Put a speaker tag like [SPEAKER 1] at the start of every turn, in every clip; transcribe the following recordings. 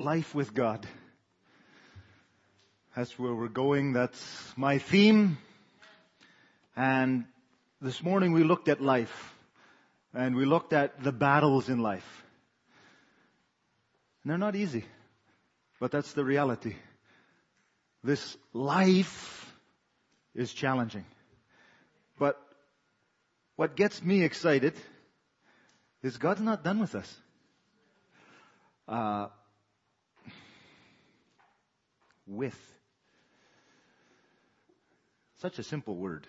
[SPEAKER 1] life with God. That's where we're going. That's my theme. And this morning we looked at life. And we looked at the battles in life. And they're not easy. But that's the reality. This life is challenging. But what gets me excited is God's not done with us. With. Such a simple word.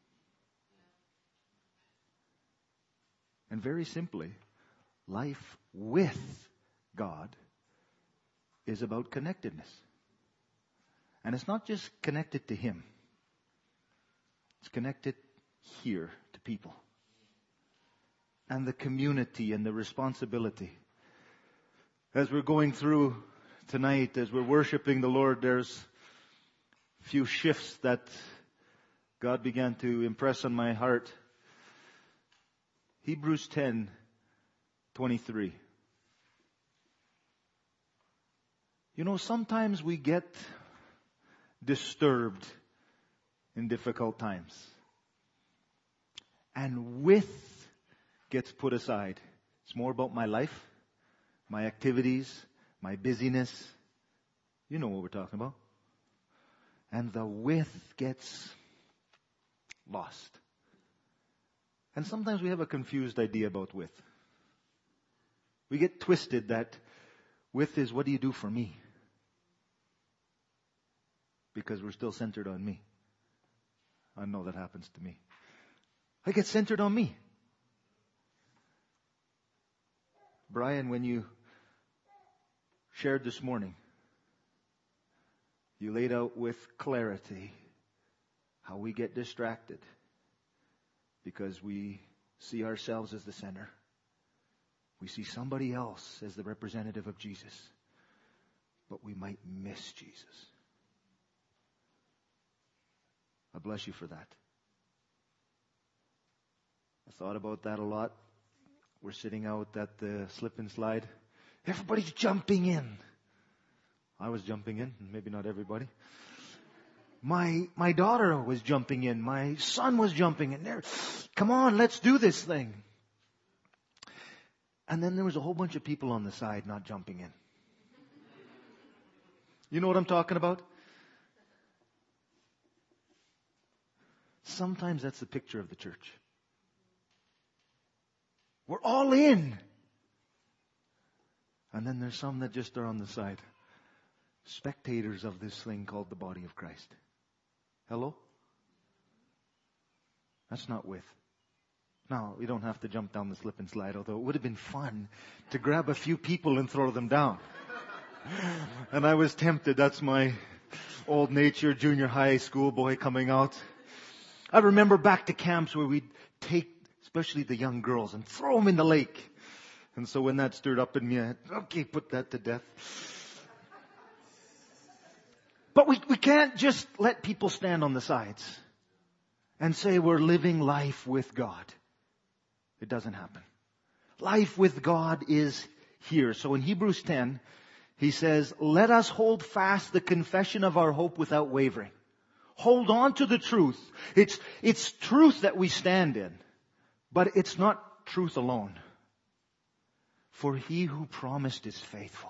[SPEAKER 1] And very simply, life with God is about connectedness. And it's not just connected to Him. It's connected here to people. And the community and the responsibility. As we're going through tonight, as we're worshiping the Lord, there's a few shifts that God began to impress on my heart. Hebrews 10:23. You know, sometimes we get disturbed in difficult times. And with gets put aside. It's more about my life, my activities, my busyness. You know what we're talking about. And the with gets lost. And sometimes we have a confused idea about with. We get twisted that with is what do you do for me? Because we're still centered on me. I know that happens to me. I get centered on me. Brian, when you shared this morning, you laid out with clarity how we get distracted because we see ourselves as the center. We see somebody else as the representative of Jesus, but we might miss Jesus. I bless you for that. I thought about that a lot. We're sitting out at the slip and slide. Everybody's jumping in. I was jumping in, maybe not everybody. My daughter was jumping in. My son was jumping in there. Come on, let's do this thing. And then there was a whole bunch of people on the side not jumping in. You know what I'm talking about? Sometimes that's the picture of the church. We're all in. And then there's some that just are on the side. Spectators of this thing called the body of Christ. Hello? That's not with. Now, we don't have to jump down the slip and slide, although it would have been fun to grab a few people and throw them down. And I was tempted. That's my old nature, junior high school boy coming out. I remember back to camps where we'd take, especially the young girls, and throw them in the lake. And so when that stirred up in me, I had, okay, put that to death. But we can't just let people stand on the sides and say we're living life with God. It doesn't happen. Life with God is here. So in Hebrews 10, he says, let us hold fast the confession of our hope without wavering. Hold on to the truth. It's truth that we stand in. But it's not truth alone. For he who promised is faithful.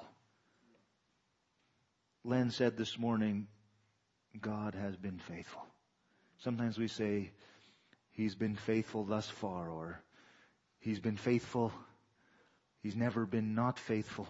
[SPEAKER 1] Len said this morning, God has been faithful. Sometimes we say, He's been faithful thus far, or He's been faithful. He's never been not faithful.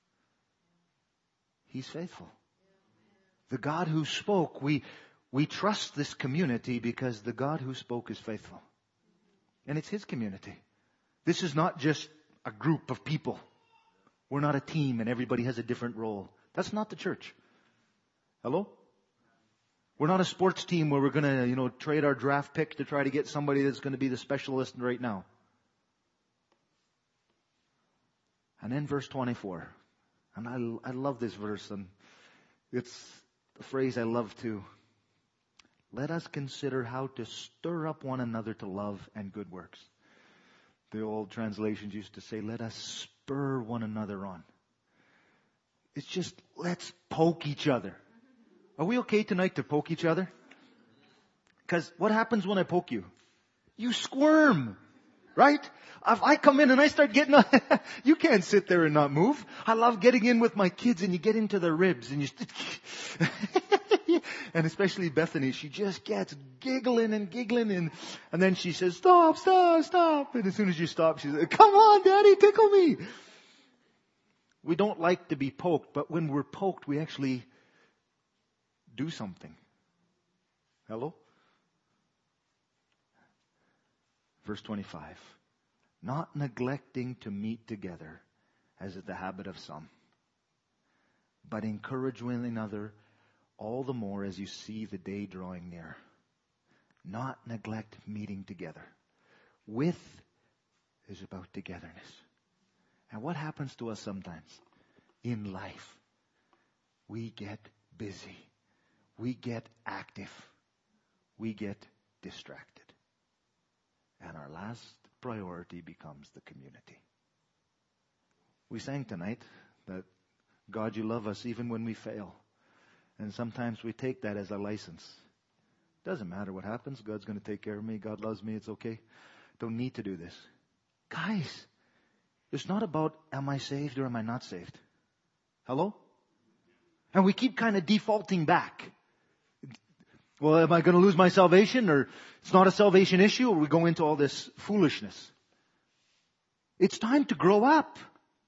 [SPEAKER 1] He's faithful. The God who spoke, we trust this community because the God who spoke is faithful. And it's His community. This is not just a group of people. We're not a team and everybody has a different role. That's not the church. Hello? We're not a sports team where we're going to, trade our draft pick to try to get somebody that's going to be the specialist right now. And then verse 24. And I love this verse, and it's a phrase I love too. Let us consider how to stir up one another to love and good works. The old translations used to say, let us spur one another on. It's just, let's poke each other. Are we okay tonight to poke each other? Because what happens when I poke you? You squirm. Right? If I come in and I start getting, you can't sit there and not move. I love getting in with my kids and you get into their ribs and you, and especially Bethany, she just gets giggling and then she says, stop. And as soon as you stop, she says, come on, Daddy, tickle me. We don't like to be poked, but when we're poked, we actually do something. Hello? Verse 25, not neglecting to meet together, as is the habit of some, but encourage one another all the more as you see the day drawing near. Not neglect meeting together. With is about togetherness. And what happens to us sometimes in life? We get busy. We get active. We get distracted. And our last priority becomes the community. We sang tonight that, God, you love us even when we fail. And sometimes we take that as a license. Doesn't matter what happens. God's going to take care of me. God loves me. It's okay. Don't need to do this. Guys, it's not about am I saved or am I not saved? Hello? And we keep kind of defaulting back. Well, am I going to lose my salvation? Or it's not a salvation issue? Or we go into all this foolishness. It's time to grow up.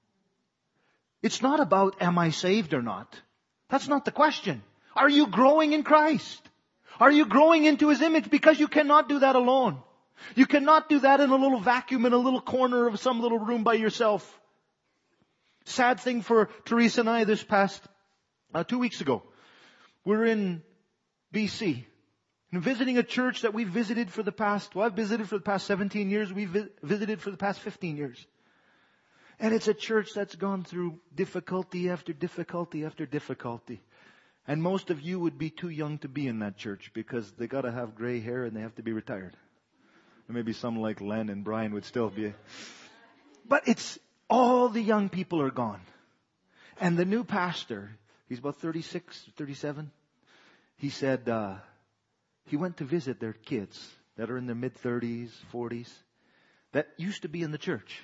[SPEAKER 1] It's not about am I saved or not. That's not the question. Are you growing in Christ? Are you growing into His image? Because you cannot do that alone. You cannot do that in a little vacuum in a little corner of some little room by yourself. Sad thing for Teresa and I this past 2 weeks ago. We're in BC. And visiting a church that we've visited for the past, I've visited for the past 17 years. We've visited for the past 15 years. And it's a church that's gone through difficulty after difficulty after difficulty. And most of you would be too young to be in that church because they got to have gray hair and they have to be retired. Or maybe some like Len and Brian would still be. But it's all the young people are gone. And the new pastor, he's about 36, 37. He said he went to visit their kids that are in their mid-30s, 40s, that used to be in the church.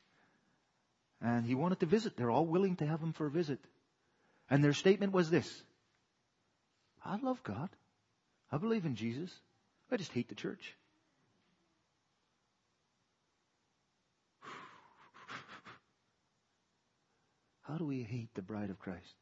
[SPEAKER 1] And he wanted to visit. They're all willing to have him for a visit. And their statement was this: I love God. I believe in Jesus. I just hate the church. How do we hate the bride of Christ?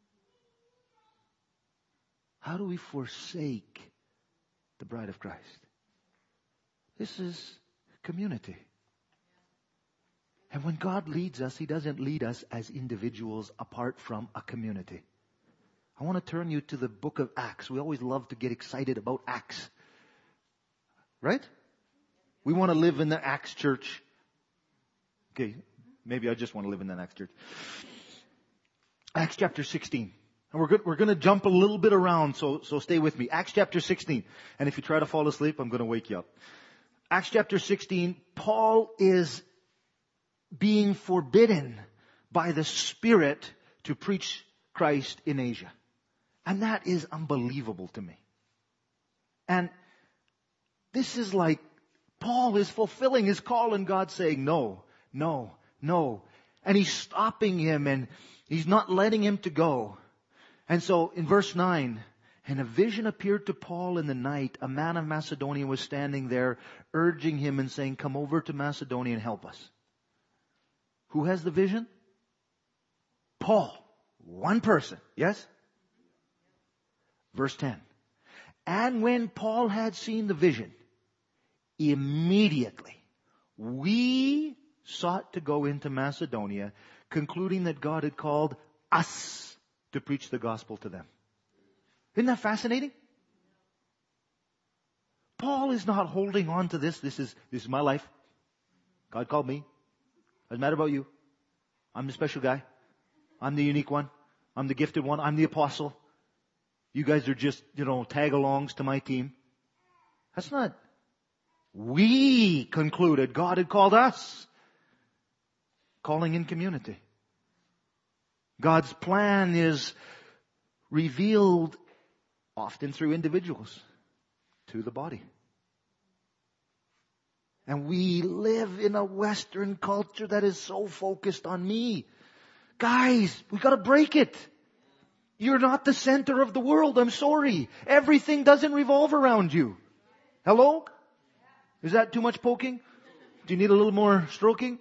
[SPEAKER 1] How do we forsake the bride of Christ? This is community. And when God leads us, He doesn't lead us as individuals apart from a community. I want to turn you to the book of Acts. We always love to get excited about Acts. Right? We want to live in the Acts church. Okay, maybe I just want to live in that Acts church. Acts chapter 16. And we're going to jump a little bit around, so stay with me. Acts chapter 16. And if you try to fall asleep, I'm going to wake you up. Acts chapter 16, Paul is being forbidden by the Spirit to preach Christ in Asia. And that is unbelievable to me. And this is like Paul is fulfilling his call and God saying, no. And He's stopping him and He's not letting him to go. And so in verse 9, and a vision appeared to Paul in the night. A man of Macedonia was standing there, urging him and saying, come over to Macedonia and help us. Who has the vision? Paul. One person. Yes? Verse 10. And when Paul had seen the vision, immediately we sought to go into Macedonia, concluding that God had called us to preach the gospel to them. Isn't that fascinating? Paul is not holding on to this. This is my life. God called me. Doesn't matter about you. I'm the special guy. I'm the unique one. I'm the gifted one. I'm the apostle. You guys are just, tag-alongs to my team. That's not. We concluded God had called us. Calling in community. God's plan is revealed often through individuals to the body. And we live in a Western culture that is so focused on me. Guys, we got to break it. You're not the center of the world. I'm sorry. Everything doesn't revolve around you. Hello? Is that too much poking? Do you need a little more stroking?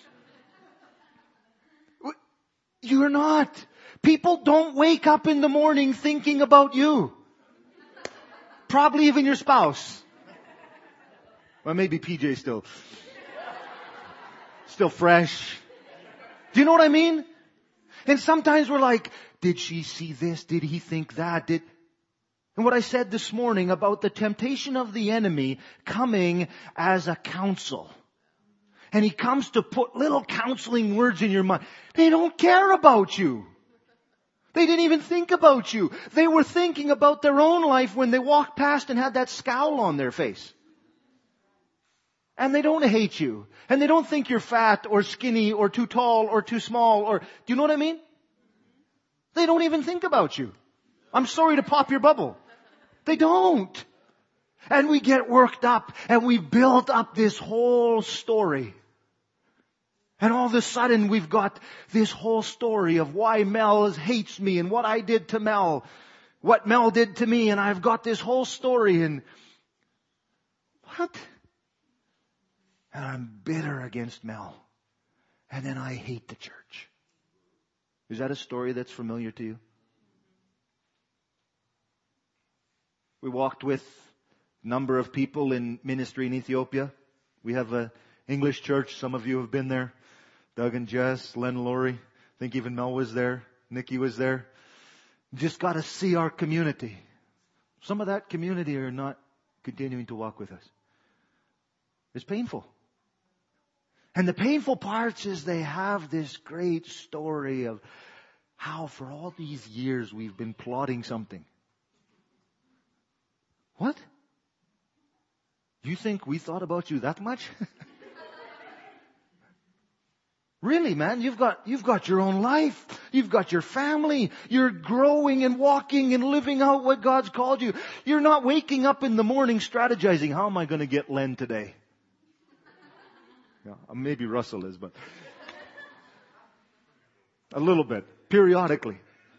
[SPEAKER 1] You're not. People don't wake up in the morning thinking about you. Probably even your spouse. Well, maybe PJ still fresh. Do you know what I mean? And sometimes we're like, did she see this? Did he think that? And what I said this morning about the temptation of the enemy coming as a counsel. And he comes to put little counseling words in your mind. They don't care about you. They didn't even think about you. They were thinking about their own life when they walked past and had that scowl on their face. And they don't hate you. And they don't think you're fat or skinny or too tall or too small or, do you know what I mean? They don't even think about you. I'm sorry to pop your bubble. They don't. And we get worked up and we build up this whole story. And all of a sudden we've got this whole story of why Mel hates me and what I did to Mel, what Mel did to me, and I've got this whole story and what? And I'm bitter against Mel. And then I hate the church. Is that a story that's familiar to you? We walked with a number of people in ministry in Ethiopia. We have an English church. Some of you have been there. Doug and Jess, Len and Lori. I think even Mel was there. Nikki was there. Just got to see our community. Some of that community are not continuing to walk with us. It's painful. And the painful parts is they have this great story of how for all these years we've been plotting something. What? You think we thought about you that much? Really, man, you've got your own life. You've got your family. You're growing and walking and living out what God's called you. You're not waking up in the morning strategizing, how am I going to get Len today? Yeah, maybe Russell is, but a little bit, periodically.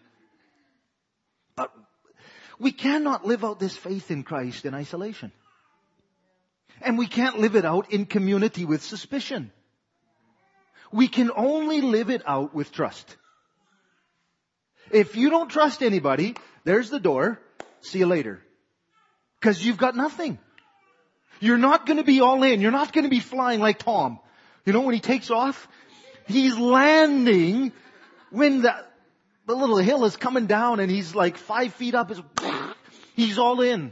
[SPEAKER 1] But we cannot live out this faith in Christ in isolation. And we can't live it out in community with suspicion. We can only live it out with trust. If you don't trust anybody, there's the door. See you later. Because you've got nothing. You're not going to be all in. You're not going to be flying like Tom. You know, when he takes off, he's landing when the little hill is coming down and he's like 5 feet up. He's all in.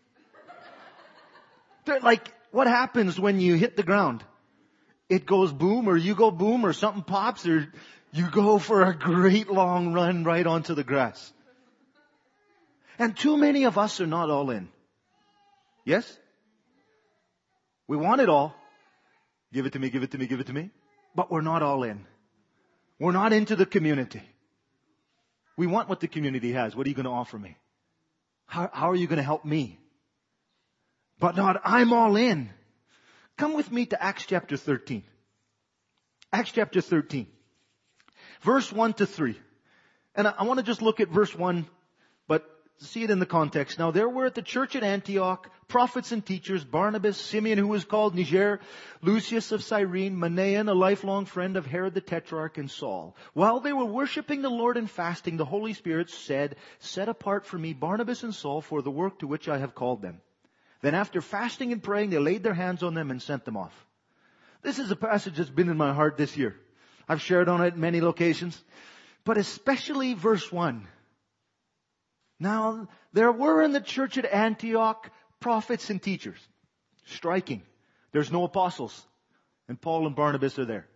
[SPEAKER 1] Like, what happens when you hit the ground? It goes boom, or you go boom, or something pops, or you go for a great long run right onto the grass. And too many of us are not all in. Yes? We want it all. Give it to me, give it to me, give it to me. But we're not all in. We're not into the community. We want what the community has. What are you going to offer me? How are you going to help me? But not, I'm all in. Come with me to Acts chapter 13. Acts chapter 13. Verse 1 to 3. And I want to just look at verse 1, but see it in the context. Now there were at the church at Antioch prophets and teachers, Barnabas, Simeon who was called Niger, Lucius of Cyrene, Manaen, a lifelong friend of Herod the Tetrarch, and Saul. While they were worshiping the Lord and fasting, the Holy Spirit said, set apart for me Barnabas and Saul for the work to which I have called them. Then after fasting and praying, they laid their hands on them and sent them off. This is a passage that's been in my heart this year. I've shared on it in many locations, but especially verse 1. Now, there were in the church at Antioch prophets and teachers. Striking. There's no apostles. And Paul and Barnabas are there.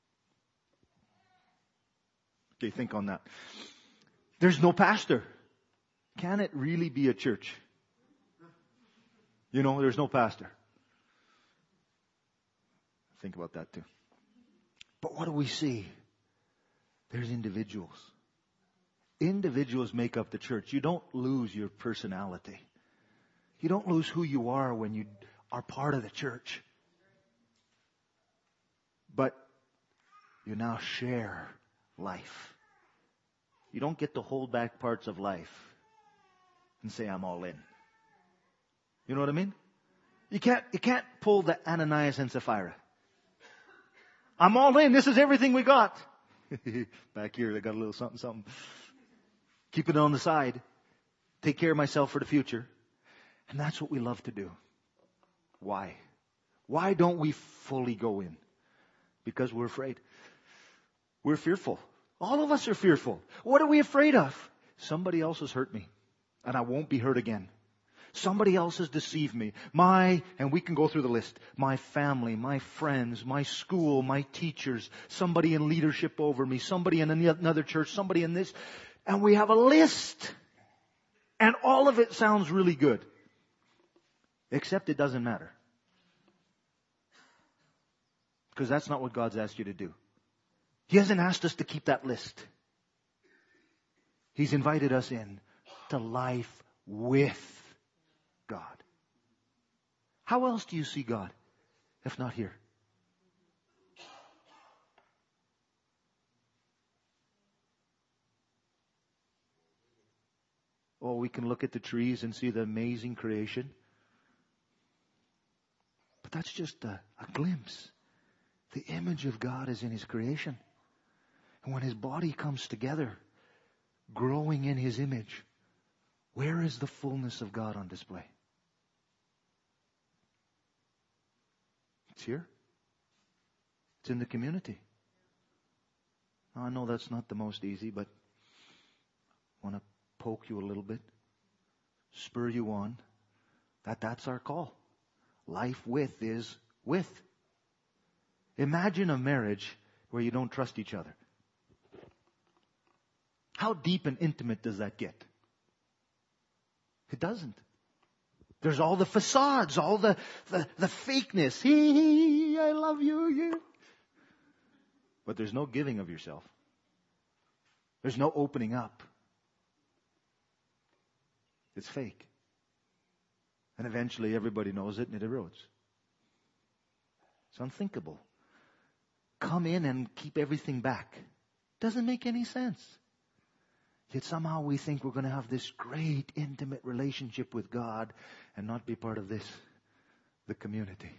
[SPEAKER 1] Okay, think on that. There's no pastor. Can it really be a church? You know, there's no pastor. Think about that too. But what do we see? There's individuals. Individuals make up the church. You don't lose your personality. You don't lose who you are when you are part of the church. But you now share life. You don't get to hold back parts of life and say, I'm all in. You know what I mean? You can't pull the Ananias and Sapphira. I'm all in. This is everything we got. Back here, they got a little something. Keep it on the side. Take care of myself for the future. And that's what we love to do. Why? Why don't we fully go in? Because we're afraid. We're fearful. All of us are fearful. What are we afraid of? Somebody else has hurt me, and I won't be hurt again. Somebody else has deceived me. And we can go through the list. My family, my friends, my school, my teachers, somebody in leadership over me, somebody in another church, somebody in this. And we have a list. And all of it sounds really good. Except it doesn't matter. Because that's not what God's asked you to do. He hasn't asked us to keep that list. He's invited us in to life with God. How else do you see God if not here? Oh, we can look at the trees and see the amazing creation. But that's just a glimpse. The image of God is in His creation. And when His body comes together, growing in His image, where is the fullness of God on display? It's here. It's in the community. Now, I know that's not the most easy, but I want to poke you a little bit, spur you on, that's our call. Life with is with. Imagine a marriage where you don't trust each other. How deep and intimate does that get? It doesn't. There's all the facades, all the fakeness. I love you. But there's no giving of yourself. There's no opening up. It's fake. And eventually everybody knows it and it erodes. It's unthinkable. Come in and keep everything back. Doesn't make any sense. Yet somehow we think we're going to have this great intimate relationship with God and not be part of this, the community.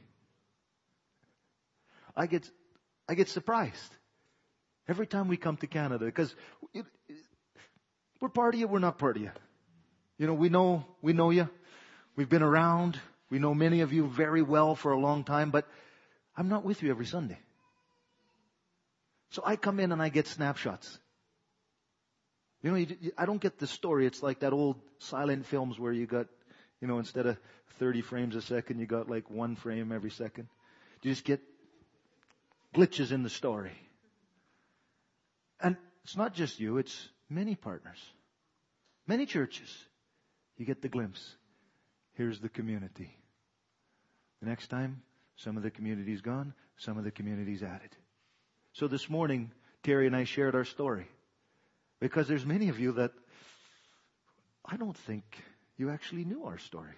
[SPEAKER 1] I get surprised every time we come to Canada because we're part of you, we're not part of you. You know, we know you. We've been around. We know many of you very well for a long time, but I'm not with you every Sunday. So I come in and I get snapshots. You know, I don't get the story. It's like that old silent films where you got, you know, instead of 30 frames a second, you got like 1 frame every second. You just get glitches in the story. And it's not just you, it's many partners, many churches. You get the glimpse. Here's the community. The next time, some of the community's gone, some of the community's added. So this morning, Terry and I shared our story. Because there's many of you that I don't think you actually knew our story.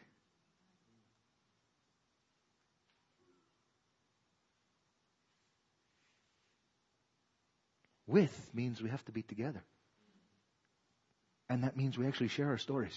[SPEAKER 1] With means we have to be together. And that means we actually share our stories.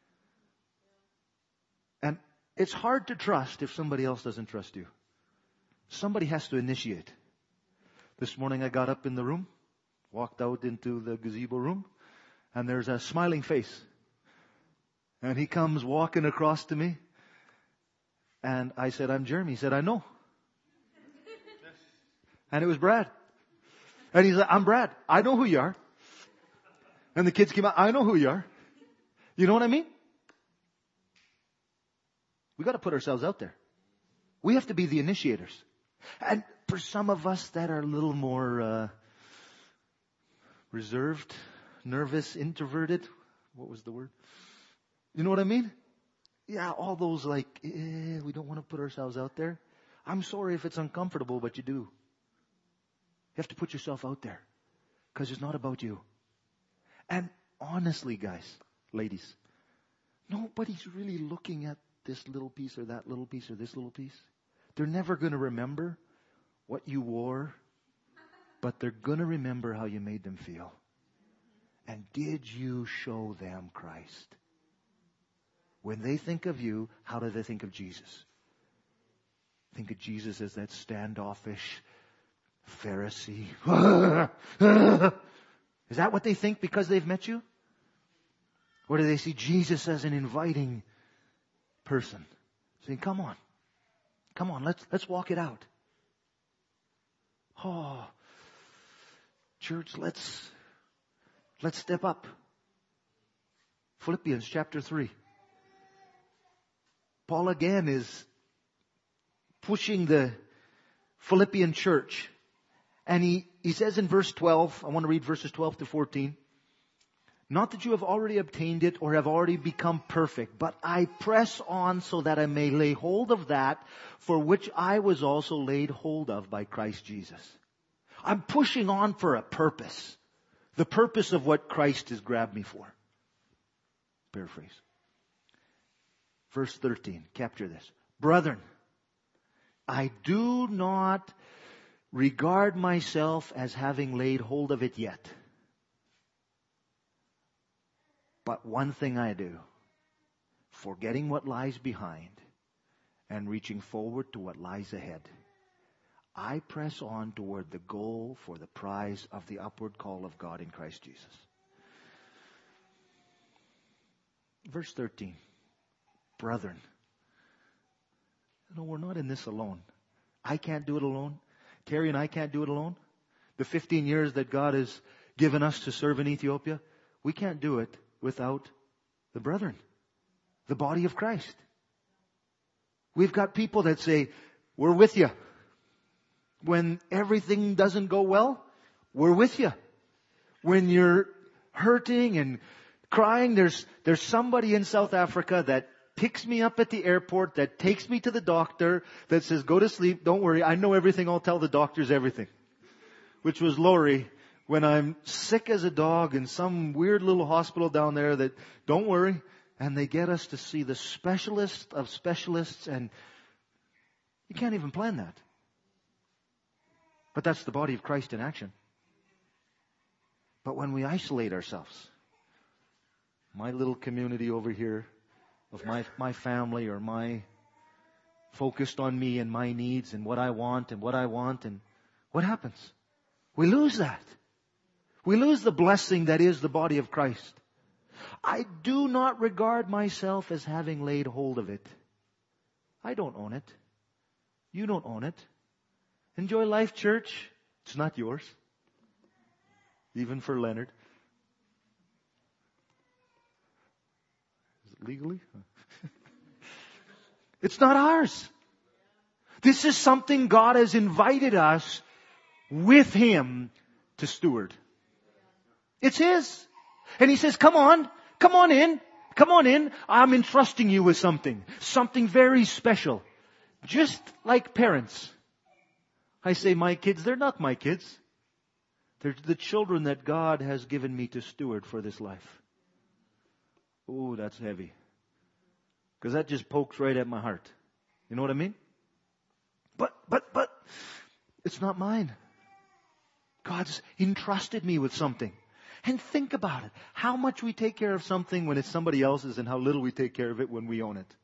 [SPEAKER 1] And it's hard to trust if somebody else doesn't trust you. Somebody has to initiate. This morning I got up in the room, walked out into the gazebo room, and there's a smiling face. And he comes walking across to me. And I said, I'm Jeremy. He said, I know. And it was Brad. And he said, I'm Brad. I know who you are. And the kids came out, I know who you are. You know what I mean? We got to put ourselves out there. We have to be the initiators. And for some of us that are a little more reserved, nervous, introverted, what was the word? You know what I mean? Yeah, all those like, we don't want to put ourselves out there. I'm sorry if it's uncomfortable, but you do. You have to put yourself out there because it's not about you. And honestly, guys, ladies, nobody's really looking at this little piece or that little piece or this little piece. They're never going to remember what you wore, but they're going to remember how you made them feel. And did you show them Christ? When they think of you, how do they think of Jesus? Think of Jesus as that standoffish Pharisee. Is that what they think because they've met you? Or do they see Jesus as an inviting person? Saying, come on, let's walk it out. Oh, church, let's step up. Philippians chapter 3. Paul again is pushing the Philippian church. And he says in verse 12, I want to read verses 12 to 14. Not that you have already obtained it or have already become perfect, but I press on so that I may lay hold of that for which I was also laid hold of by Christ Jesus. I'm pushing on for a purpose. The purpose of what Christ has grabbed me for. Paraphrase. Verse 13. Capture this. Brethren, I do not regard myself as having laid hold of it yet. But one thing I do, forgetting what lies behind and reaching forward to what lies ahead, I press on toward the goal for the prize of the upward call of God in Christ Jesus. Verse 13. Brethren, no, we're not in this alone. I can't do it alone. Terry and I can't do it alone. The 15 years that God has given us to serve in Ethiopia, we can't do it without the brethren, the body of Christ. We've got people that say, we're with you. When everything doesn't go well, we're with you. When you're hurting and crying, there's somebody in South Africa that picks me up at the airport, that takes me to the doctor, that says, go to sleep, don't worry, I know everything, I'll tell the doctors everything. Which was Lori, when I'm sick as a dog in some weird little hospital down there that, don't worry, and they get us to see the specialist of specialists, and you can't even plan that. But that's the body of Christ in action. But when we isolate ourselves, my little community over here, of my family or my focused on me and my needs and what I want and what what happens? We lose that. We lose the blessing that is the body of Christ. I do not regard myself as having laid hold of it. I don't own it. You don't own it. Enjoy life, church. It's not yours. Even for Leonard. Is it legally? It's not ours. This is something God has invited us with Him to steward. It's His. And He says, come on in. I'm entrusting you with something very special. Just like parents. I say my kids, they're not my kids. They're the children that God has given me to steward for this life. Oh, that's heavy. Because that just pokes right at my heart. You know what I mean? But, it's not mine. God's entrusted me with something. And think about it. How much we take care of something when it's somebody else's and how little we take care of it when we own it.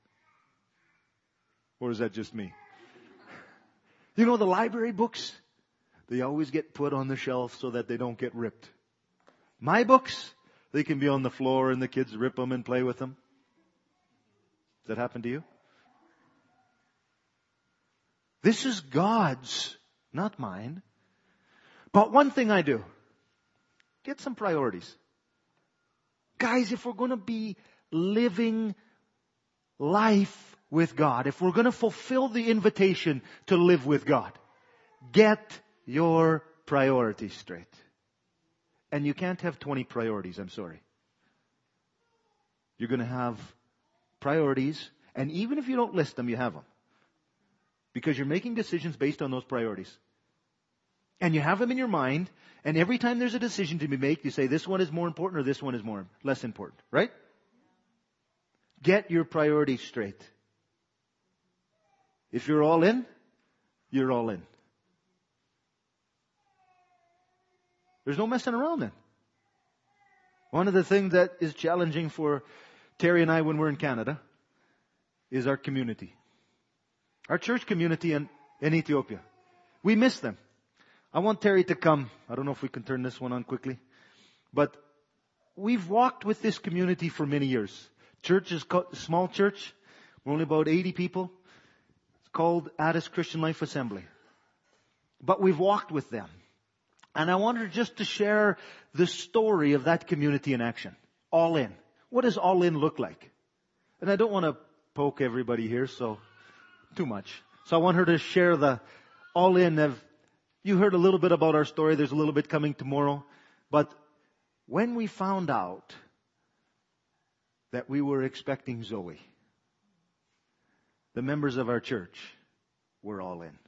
[SPEAKER 1] Or is that just me? You know the library books? They always get put on the shelf so that they don't get ripped. My books, they can be on the floor and the kids rip them and play with them. Does that happen to you? This is God's, not mine. But one thing I do, get some priorities. Guys, if we're going to be living life with God, if we're going to fulfill the invitation to live with God, get your priorities straight. And you can't have 20 priorities, I'm sorry. You're going to have priorities, and even if you don't list them, you have them. Because you're making decisions based on those priorities. And you have them in your mind, and every time there's a decision to be made, you say, this one is more important or this one is less important, right? Get your priorities straight. If you're all in, you're all in. There's no messing around then. One of the things that is challenging for Terry and I when we're in Canada is our community. Our church community in Ethiopia. We miss them. I want Terry to come. I don't know if we can turn this one on quickly. But we've walked with this community for many years. Church is a small church. We're only about 80 people. It's called Addis Christian Life Assembly. But we've walked with them. And I wanted just to share the story of that community in action. All in. What does all in look like? And I don't want to poke everybody here, so too much. So I want her to share the all in of, you heard a little bit about our story. There's a little bit coming tomorrow. But when we found out that we were expecting Zoe, the members of our church were all in.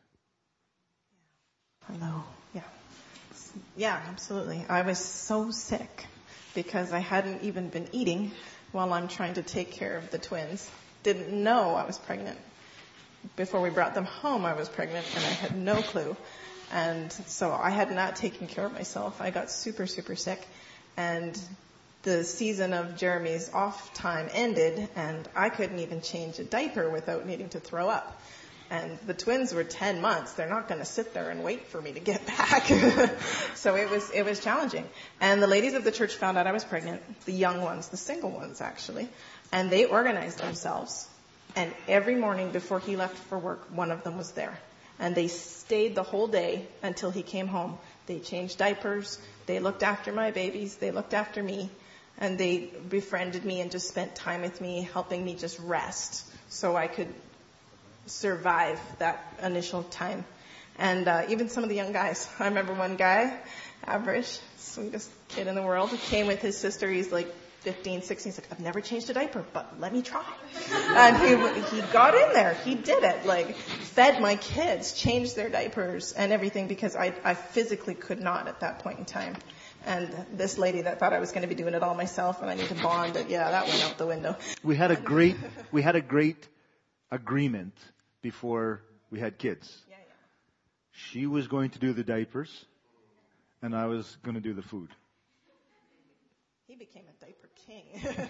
[SPEAKER 2] Hello. Yeah. Yeah, absolutely. I was so sick because I hadn't even been eating while I'm trying to take care of the twins. Didn't know I was pregnant. Before we brought them home, I was pregnant and I had no clue. And so I had not taken care of myself. I got super, super sick. And the season of Jeremy's off time ended and I couldn't even change a diaper without needing to throw up. And the twins were 10 months. They're not going to sit there and wait for me to get back. So it was challenging. And the ladies of the church found out I was pregnant, the young ones, the single ones actually, and they organized themselves. And every morning before he left for work, one of them was there. And they stayed the whole day until he came home. They changed diapers. They looked after my babies. They looked after me. And they befriended me and just spent time with me, helping me just rest so I could survive that initial time. And even some of the young guys. I remember one guy, average, sweetest kid in the world, came with his sister. He's like 15, 16. He's like, I've never changed a diaper, but let me try. And he got in there. He did it. Like, fed my kids, changed their diapers and everything because I physically could not at that point in time. And this lady that thought I was going to be doing it all myself and I need to bond, that went out the window.
[SPEAKER 1] We had a great agreement before we had kids.
[SPEAKER 2] Yeah.
[SPEAKER 1] She was going to do the diapers and I was going to do the food.
[SPEAKER 2] He became a diaper king.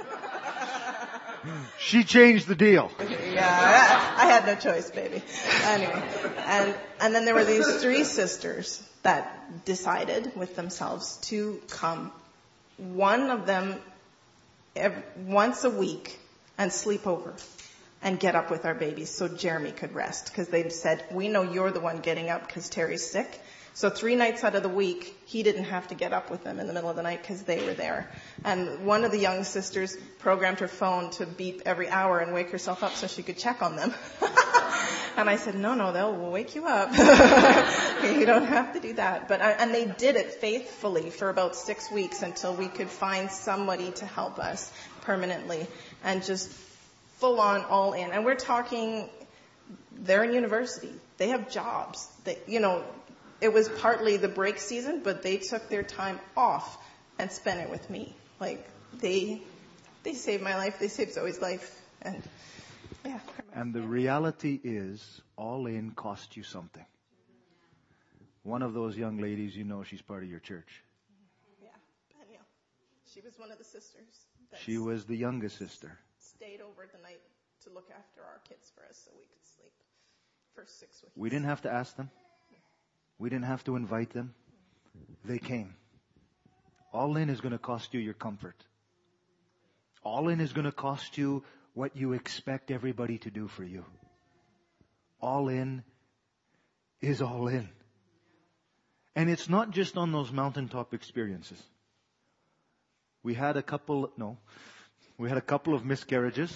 [SPEAKER 1] She changed the deal.
[SPEAKER 2] Yeah, I had no choice, baby. Anyway, and then there were these three sisters that decided with themselves to come, one of them once a week, and sleep over and get up with our babies so Jeremy could rest. Because they said, we know you're the one getting up because Terry's sick. So 3 nights out of the week, he didn't have to get up with them in the middle of the night because they were there. And one of the young sisters programmed her phone to beep every hour and wake herself up so she could check on them. And I said, no, they'll wake you up. You don't have to do that. And they did it faithfully for about 6 weeks until we could find somebody to help us permanently and just full on all in. And we're talking, they're in university. They have jobs. It was partly the break season, but they took their time off and spent it with me. Like, they saved my life. They saved Zoe's life. And, yeah.
[SPEAKER 1] And the reality is, all in cost you something. One of those young ladies, she's part of your church.
[SPEAKER 2] Yeah, Danielle. She was one of the sisters.
[SPEAKER 1] She was the youngest sister.
[SPEAKER 2] Stayed over the night to look after our kids for us so we could sleep for 6 weeks.
[SPEAKER 1] We didn't have to ask them. We didn't have to invite them. They came. All in is going to cost you your comfort. All in is going to cost you what you expect everybody to do for you. All in is all in. And it's not just on those mountaintop experiences. We had a couple of miscarriages.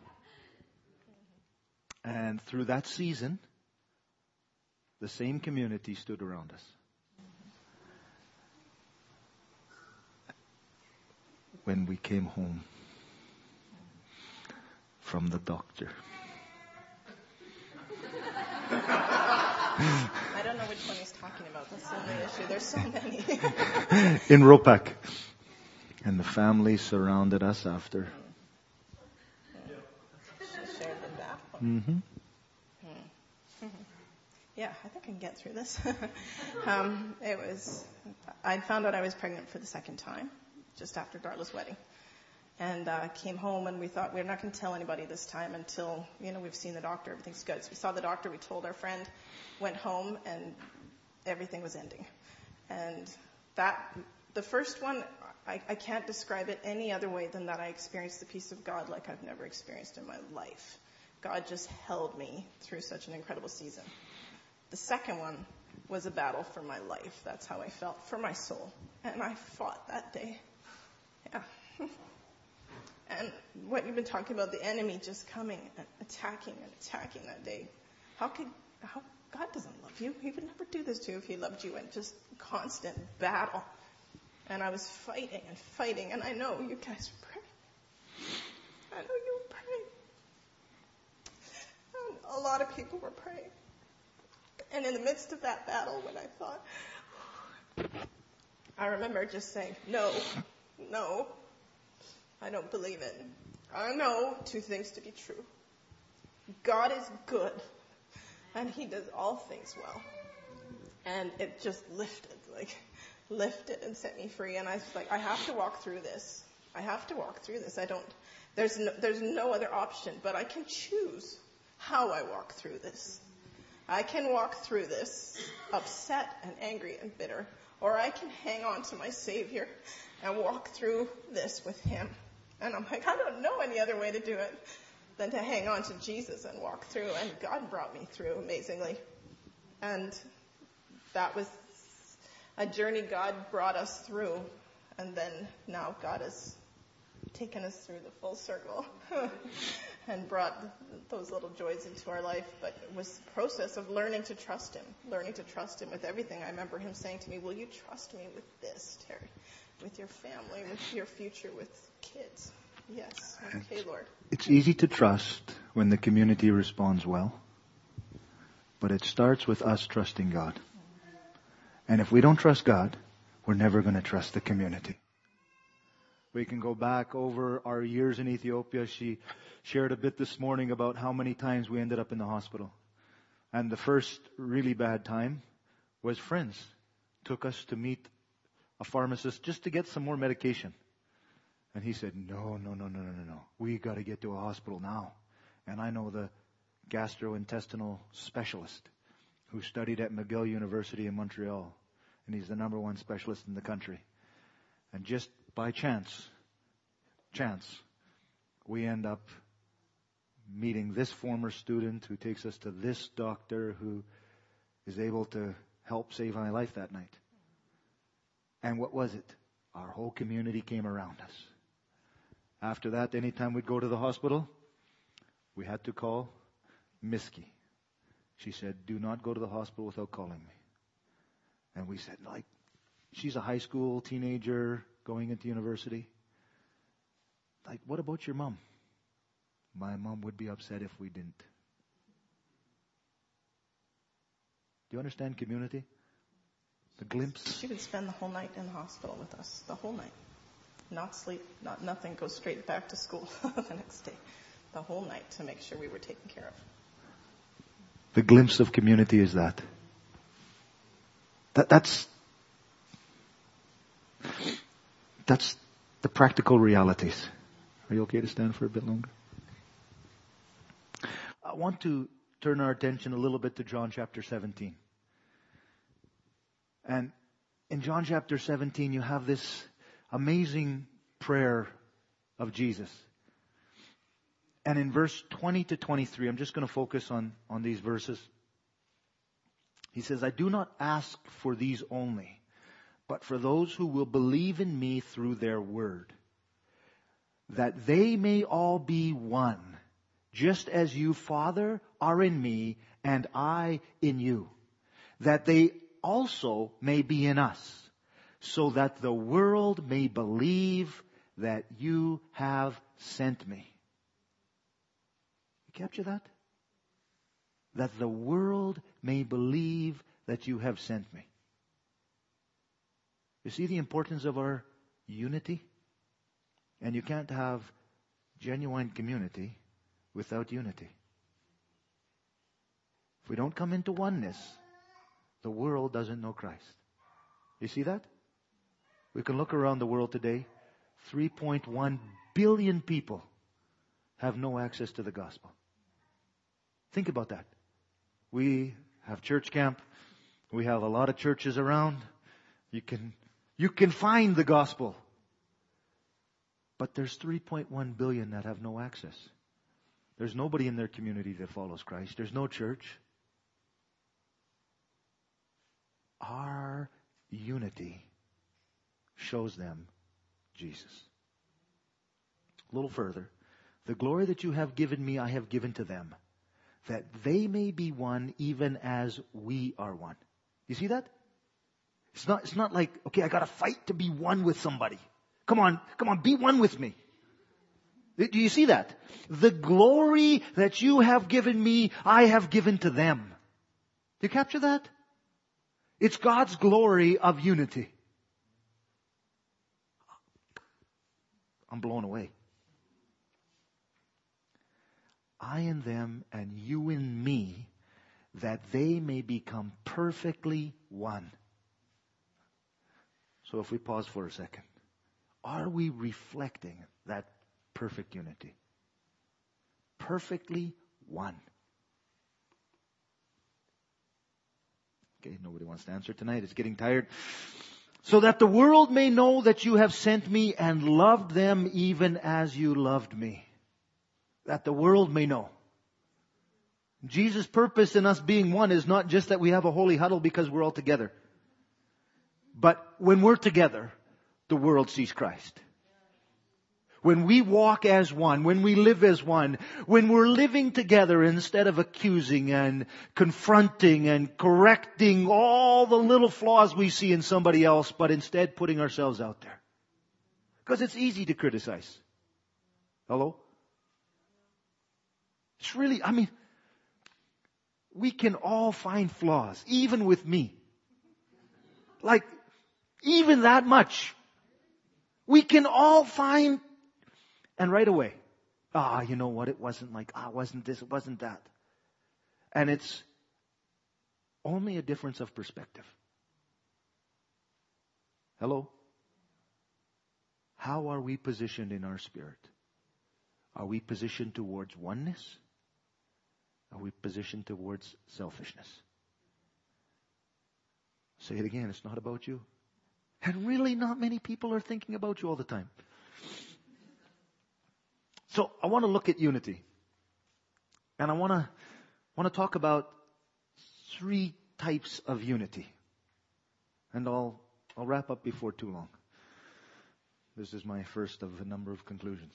[SPEAKER 1] And through that season, the same community stood around us. When we came home from the doctor.
[SPEAKER 2] I don't know which which one he's talking about. That's the only issue. There's so many.
[SPEAKER 1] In Ropac. And the family surrounded us after.
[SPEAKER 2] She shared the back.
[SPEAKER 1] Mm-hmm.
[SPEAKER 2] Yeah, I think I can get through this. I found out I was pregnant for the second time, just after Darla's wedding. And came home and we thought we're not going to tell anybody this time until, we've seen the doctor, everything's good. So we saw the doctor, we told our friend, went home, and everything was ending. And the first one, I can't describe it any other way than that I experienced the peace of God like I've never experienced in my life. God just held me through such an incredible season. The second one was a battle for my life. That's how I felt, for my soul. And I fought that day. Yeah. And what you've been talking about, the enemy just coming and attacking that day. How God doesn't love you. He would never do this to you if he loved you, and just constant battle. And I was fighting, and I know you guys were praying. I know you were praying. And a lot of people were praying. And in the midst of that battle, when I thought, I remember just saying, no, I don't believe it. I know two things to be true. God is good, and he does all things well. And it just lifted and set me free. And I was like, I have to walk through this. There's no other option, but I can choose how I walk through this. I can walk through this upset and angry and bitter, or I can hang on to my Savior and walk through this with him. And I'm like, I don't know any other way to do it than to hang on to Jesus and walk through. And God brought me through amazingly. And that was a journey God brought us through. And then now God has taken us through the full circle and brought those little joys into our life. But it was the process of learning to trust him with everything. I remember him saying to me, will you trust me with this, Terry? With your family, with your future, with kids. Yes. Okay, Lord.
[SPEAKER 1] It's easy to trust when the community responds well, but it starts with us trusting God. And if we don't trust God, we're never going to trust the community. We can go back over our years in Ethiopia. She shared a bit this morning about how many times we ended up in the hospital. And the first really bad time was friends took us to meet a pharmacist just to get some more medication. And he said, no. We got to get to a hospital now. And I know the gastrointestinal specialist who studied at McGill University in Montreal. And he's the number one specialist in the country. And just by chance, we end up meeting this former student who takes us to this doctor who is able to help save my life that night. And what was it? Our whole community came around us. After that, anytime we'd go to the hospital, we had to call Miski. She said, do not go to the hospital without calling me. And we said, she's a high school teenager going into university. What about your mom? My mom would be upset if we didn't. Do you understand community? The glimpse.
[SPEAKER 2] She would spend the whole night in the hospital with us. The whole night. Not sleep, not nothing. Go straight back to school the next day. The whole night to make sure we were taken care of.
[SPEAKER 1] The glimpse of community is that. That's the practical realities. Are you okay to stand for a bit longer? I want to turn our attention a little bit to John chapter 17. And in John chapter 17, you have this amazing prayer of Jesus. And in verse 20 to 23, I'm just going to focus on these verses. He says, I do not ask for these only, but for those who will believe in me through their word, that they may all be one, just as you, Father, are in me and I in you, that they also may be in us, so that the world may believe that you have sent me. You capture that? That the world may believe that you have sent me. You see the importance of our unity? And you can't have genuine community without unity. If we don't come into oneness, the world doesn't know Christ. You see that? We can look around the world today. 3.1 billion people have no access to the gospel. Think about that. We have church camp. We have a lot of churches around. You can find the gospel. But there's 3.1 billion that have no access. There's nobody in their community that follows Christ. There's no church. Our unity shows them Jesus. A little further. The glory that you have given me, I have given to them, that they may be one even as we are one. You see that? It's not like, okay, I got to fight to be one with somebody. Come on, be one with me. Do you see that? The glory that you have given me, I have given to them. Do you capture that? It's God's glory of unity. I'm blown away. I in them and you in me, that they may become perfectly one. So if we pause for a second, are we reflecting that perfect unity? Perfectly one. Okay, nobody wants to answer tonight. It's getting tired. So that the world may know that you have sent me and loved them even as you loved me. That the world may know. Jesus' purpose in us being one is not just that we have a holy huddle because we're all together. But when we're together, the world sees Christ. When we walk as one, when we live as one, when we're living together instead of accusing and confronting and correcting all the little flaws we see in somebody else, but instead putting ourselves out there. Because it's easy to criticize. Hello? It's really, we can all find flaws, even with me. Like, even that much. We can all find, and right away, you know what, it wasn't like, it wasn't this, it wasn't that. And it's only a difference of perspective. Hello? How are we positioned in our spirit? Are we positioned towards oneness? Are we positioned towards selfishness? Say it again, it's not about you. And really not many people are thinking about you all the time. So I want to look at unity. And I want to talk about 3 types of unity. And I'll wrap up before too long. This is my first of a number of conclusions.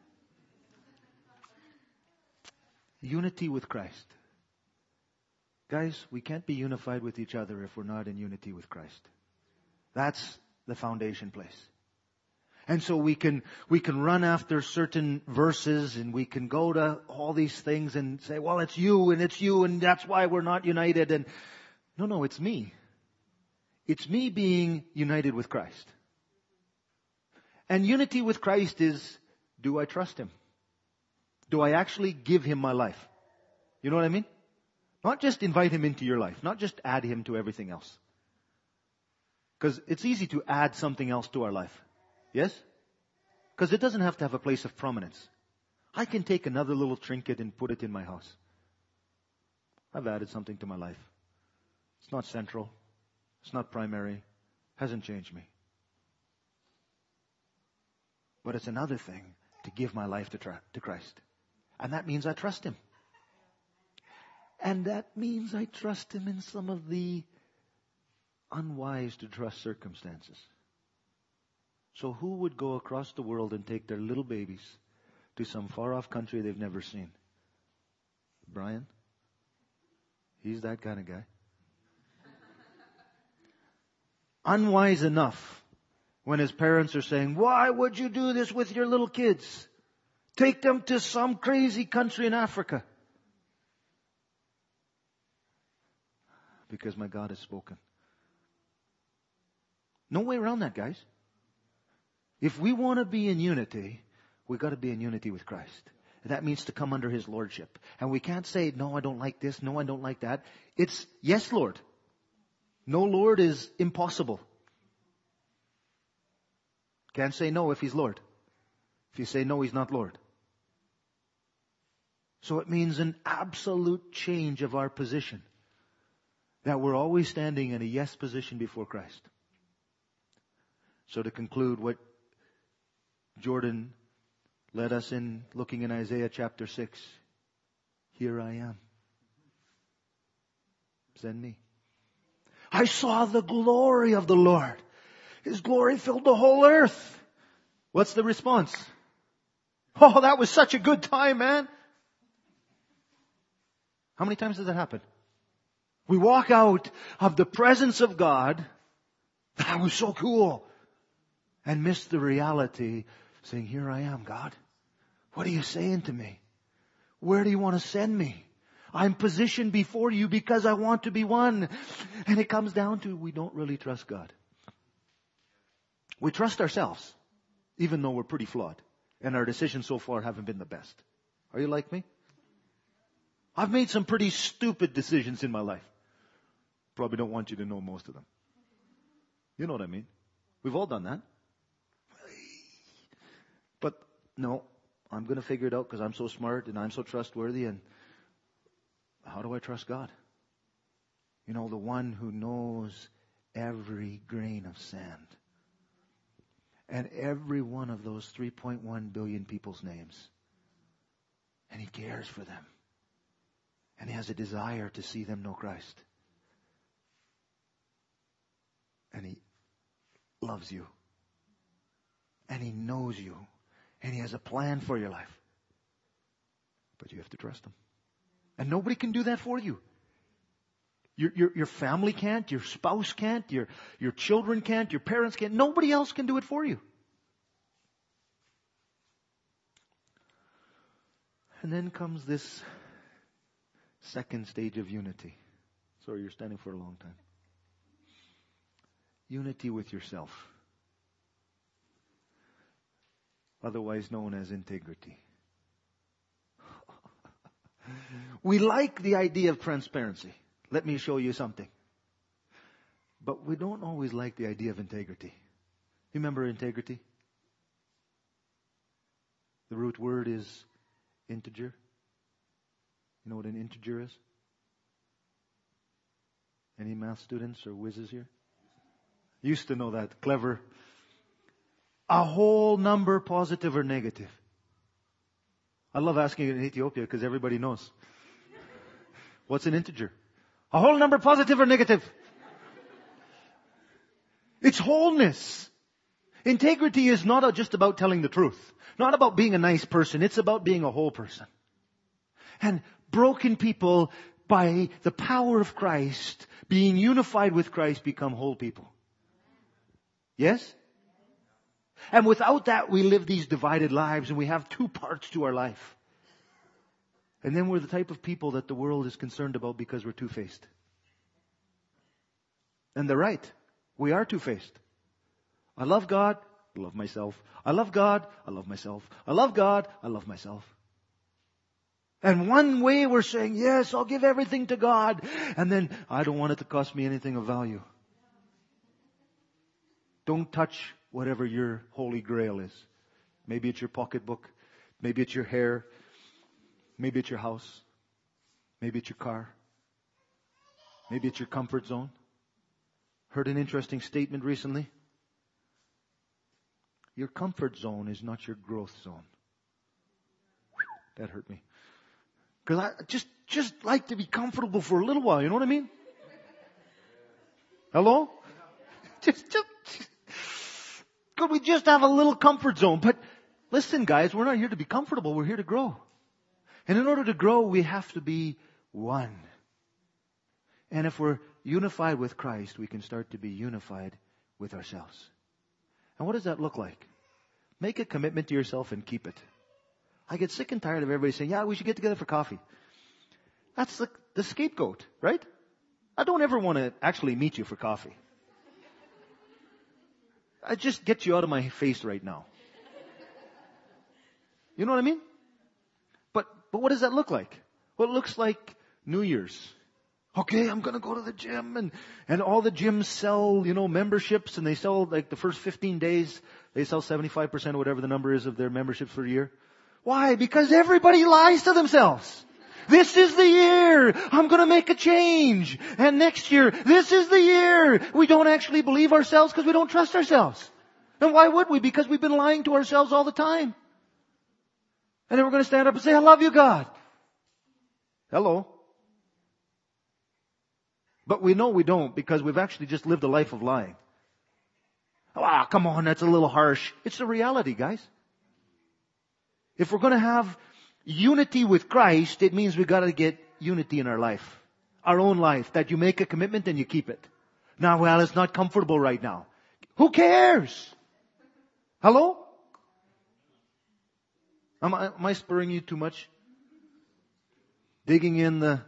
[SPEAKER 1] Unity with Christ. Guys, we can't be unified with each other if we're not in unity with Christ. That's the foundation place. And so we can run after certain verses and we can go to all these things and say, well, it's you and that's why we're not united. And no, it's me. It's me being united with Christ. And unity with Christ is, do I trust Him? Do I actually give Him my life? You know what I mean? Not just invite Him into your life. Not just add Him to everything else. Because it's easy to add something else to our life. Yes? Because it doesn't have to have a place of prominence. I can take another little trinket and put it in my house. I've added something to my life. It's not central. It's not primary. Hasn't changed me. But it's another thing to give my life to Christ. And that means I trust Him. And that means I trust Him in some of the unwise to trust circumstances. So who would go across the world and take their little babies to some far off country they've never seen? Brian? He's that kind of guy. Unwise enough when his parents are saying, why would you do this with your little kids? Take them to some crazy country in Africa. because my God has spoken. No way around that, guys. If we want to be in unity, we've got to be in unity with Christ. That means to come under His lordship. And we can't say, no, I don't like this. No, I don't like that. It's, yes, Lord. No, Lord is impossible. Can't say no if He's Lord. If you say no, He's not Lord. So it means an absolute change of our position. That we're always standing in a yes position before Christ. So to conclude, what Jordan led us in looking in Isaiah chapter 6. Here I am. Send me. I saw the glory of the Lord. His glory filled the whole earth. What's the response? Oh, that was such a good time, man. How many times does that happen? We walk out of the presence of God. That was so cool. And miss the reality, saying, here I am, God. What are you saying to me? Where do you want to send me? I'm positioned before you because I want to be one. And it comes down to we don't really trust God. We trust ourselves, even though we're pretty flawed. And our decisions so far haven't been the best. Are you like me? I've made some pretty stupid decisions in my life. Probably don't want you to know most of them. You know what I mean? We've all done that. But no, I'm going to figure it out because I'm so smart and I'm so trustworthy. And how do I trust God? You know, the one who knows every grain of sand. And every one of those 3.1 billion people's names. And He cares for them. And He has a desire to see them know Christ. And He loves you. And He knows you. And He has a plan for your life. But you have to trust Him. And nobody can do that for you. Your family can't, your spouse can't, your children can't, your parents can't. Nobody else can do it for you. And then comes this second stage of unity. Sorry, you're standing for a long time. Unity with yourself. Otherwise known as integrity. We like the idea of transparency. Let me show you something. But we don't always like the idea of integrity. You remember integrity? The root word is integer. You know what an integer is? Any math students or whizzes here? Used to know that. Clever. A whole number, positive or negative. I love asking it in Ethiopia because everybody knows. What's an integer? A whole number, positive or negative? It's wholeness. Integrity is not just about telling the truth. Not about being a nice person. It's about being a whole person. And broken people, by the power of Christ, being unified with Christ, become whole people. Yes? And without that, we live these divided lives and we have two parts to our life. And then we're the type of people that the world is concerned about because we're two-faced. And they're right. We are two-faced. I love God, I love myself. I love God, I love myself. I love God, I love myself. And one way we're saying, yes, I'll give everything to God. And then, I don't want it to cost me anything of value. Don't touch whatever your holy grail is. Maybe it's your pocketbook. Maybe it's your hair. Maybe it's your house. Maybe it's your car. Maybe it's your comfort zone. Heard an interesting statement recently. Your comfort zone is not your growth zone. That hurt me. Because I just like to be comfortable for a little while. You know what I mean? Hello? Could we just have a little comfort zone? But listen, guys, we're not here to be comfortable. We're here to grow. And in order to grow, we have to be one. And if we're unified with Christ, we can start to be unified with ourselves. And what does that look like? Make a commitment to yourself and keep it. I get sick and tired of everybody saying, yeah, we should get together for coffee. That's the scapegoat, right? I don't ever want to actually meet you for coffee. I just get you out of my face right now. You know what I mean? But what does that look like? Well, it looks like New Year's. Okay, I'm going to go to the gym, and all the gyms sell, memberships, and they sell like the first 15 days, they sell 75% or whatever the number is of their memberships for a year. Why? Because everybody lies to themselves. This is the year I'm going to make a change. And next year, this is the year. We don't actually believe ourselves because we don't trust ourselves. And why would we? Because we've been lying to ourselves all the time. And then we're going to stand up and say, I love you, God. Hello. But we know we don't because we've actually just lived a life of lying. Ah, come on, that's a little harsh. It's the reality, guys. If we're going to have unity with Christ, it means we've got to get unity in our life. Our own life. That you make a commitment and you keep it. Now, well, it's not comfortable right now. Who cares? Hello? Am I spurring you too much? Digging in the...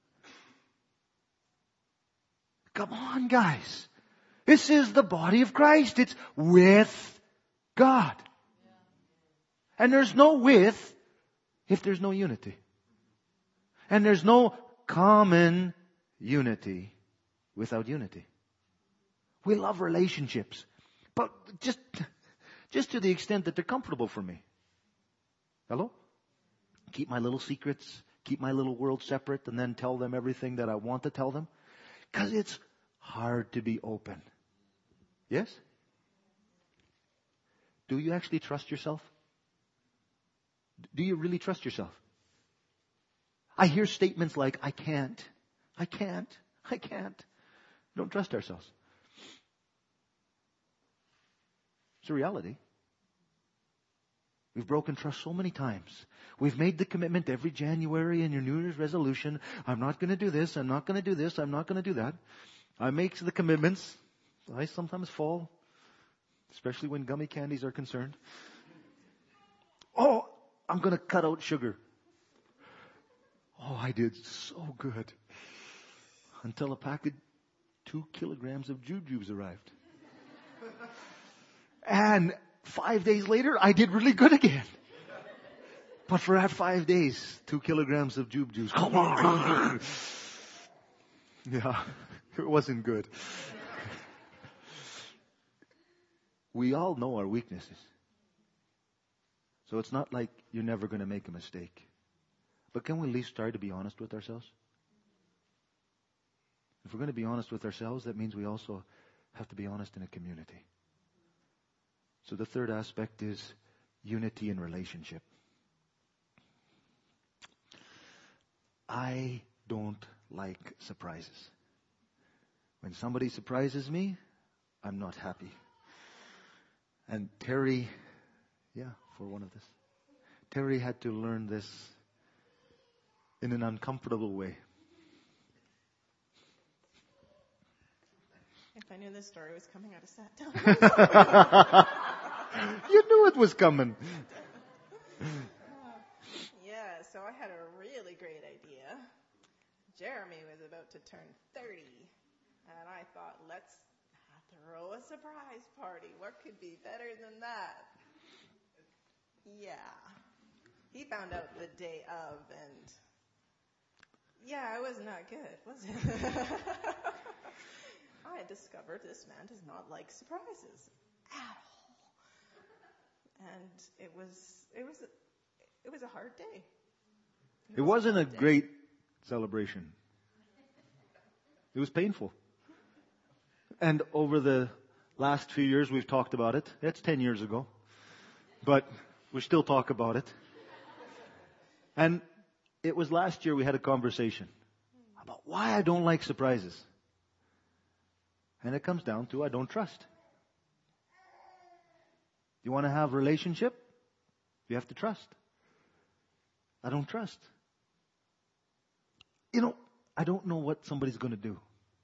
[SPEAKER 1] Come on, guys. This is the body of Christ. It's with God. And there's no with if there's no unity. And there's no common unity without unity. We love relationships, but just to the extent that they're comfortable for me. Hello? Keep my little secrets, keep my little world separate, and then tell them everything that I want to tell them. Because it's hard to be open. Yes? Do you actually trust yourself? Do you really trust yourself? I hear statements like, I can't. Don't trust ourselves. It's a reality. We've broken trust so many times. We've made the commitment every January in your New Year's resolution. I'm not going to do this. I'm not going to do this. I'm not going to do that. I make the commitments. I sometimes fall, especially when gummy candies are concerned. Oh, I'm going to cut out sugar. Oh, I did so good. Until a pack of 2 kilograms of jujubes arrived. And 5 days later, I did really good again. But for that 5 days, 2 kilograms of jujubes. Yeah, it wasn't good. We all know our weaknesses. So it's not like you're never going to make a mistake. But can we at least try to be honest with ourselves? If we're going to be honest with ourselves, that means we also have to be honest in a community. So the third aspect is unity in relationship. I don't like surprises. When somebody surprises me, I'm not happy. And Terry, for one of this. Terry had to learn this in an uncomfortable way.
[SPEAKER 2] If I knew this story was coming, I'd have sat down.
[SPEAKER 1] You knew it was coming.
[SPEAKER 2] Yeah, so I had a really great idea. Jeremy was about to turn 30, and I thought, let's throw a surprise party. What could be better than that? Yeah. He found out the day of, and it was not good, was it? I discovered this man does not like surprises at all. And it was a hard day.
[SPEAKER 1] It wasn't a great celebration. It was painful. And over the last few years, we've talked about it. That's 10 years ago. But we still talk about it. And it was last year we had a conversation about why I don't like surprises. And it comes down to I don't trust. You want to have a relationship? You have to trust. I don't trust. I don't know what somebody's going to do.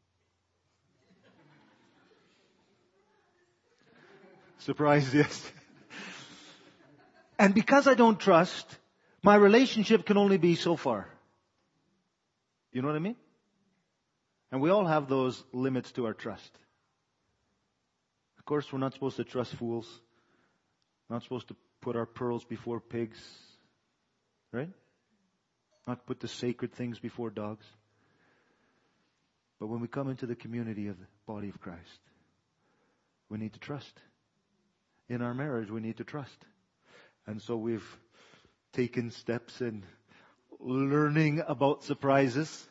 [SPEAKER 1] Surprise, yes. And because I don't trust, my relationship can only be so far. You know what I mean? And we all have those limits to our trust. Of course, we're not supposed to trust fools. Not supposed to put our pearls before pigs. Right? Not put the sacred things before dogs. But when we come into the community of the body of Christ, we need to trust. In our marriage, we need to trust. And so we've taken steps in learning about surprises.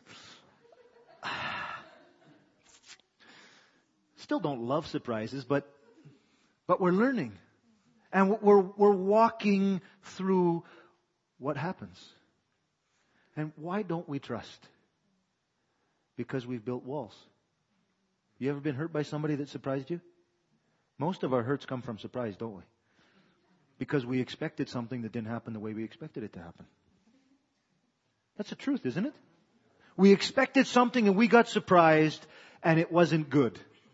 [SPEAKER 1] Still don't love surprises, but we're learning. And we're walking through what happens. And why don't we trust? Because we've built walls. You ever been hurt by somebody that surprised you? Most of our hurts come from surprise, don't we? Because we expected something that didn't happen the way we expected it to happen. That's the truth, isn't it? We expected something and we got surprised and it wasn't good.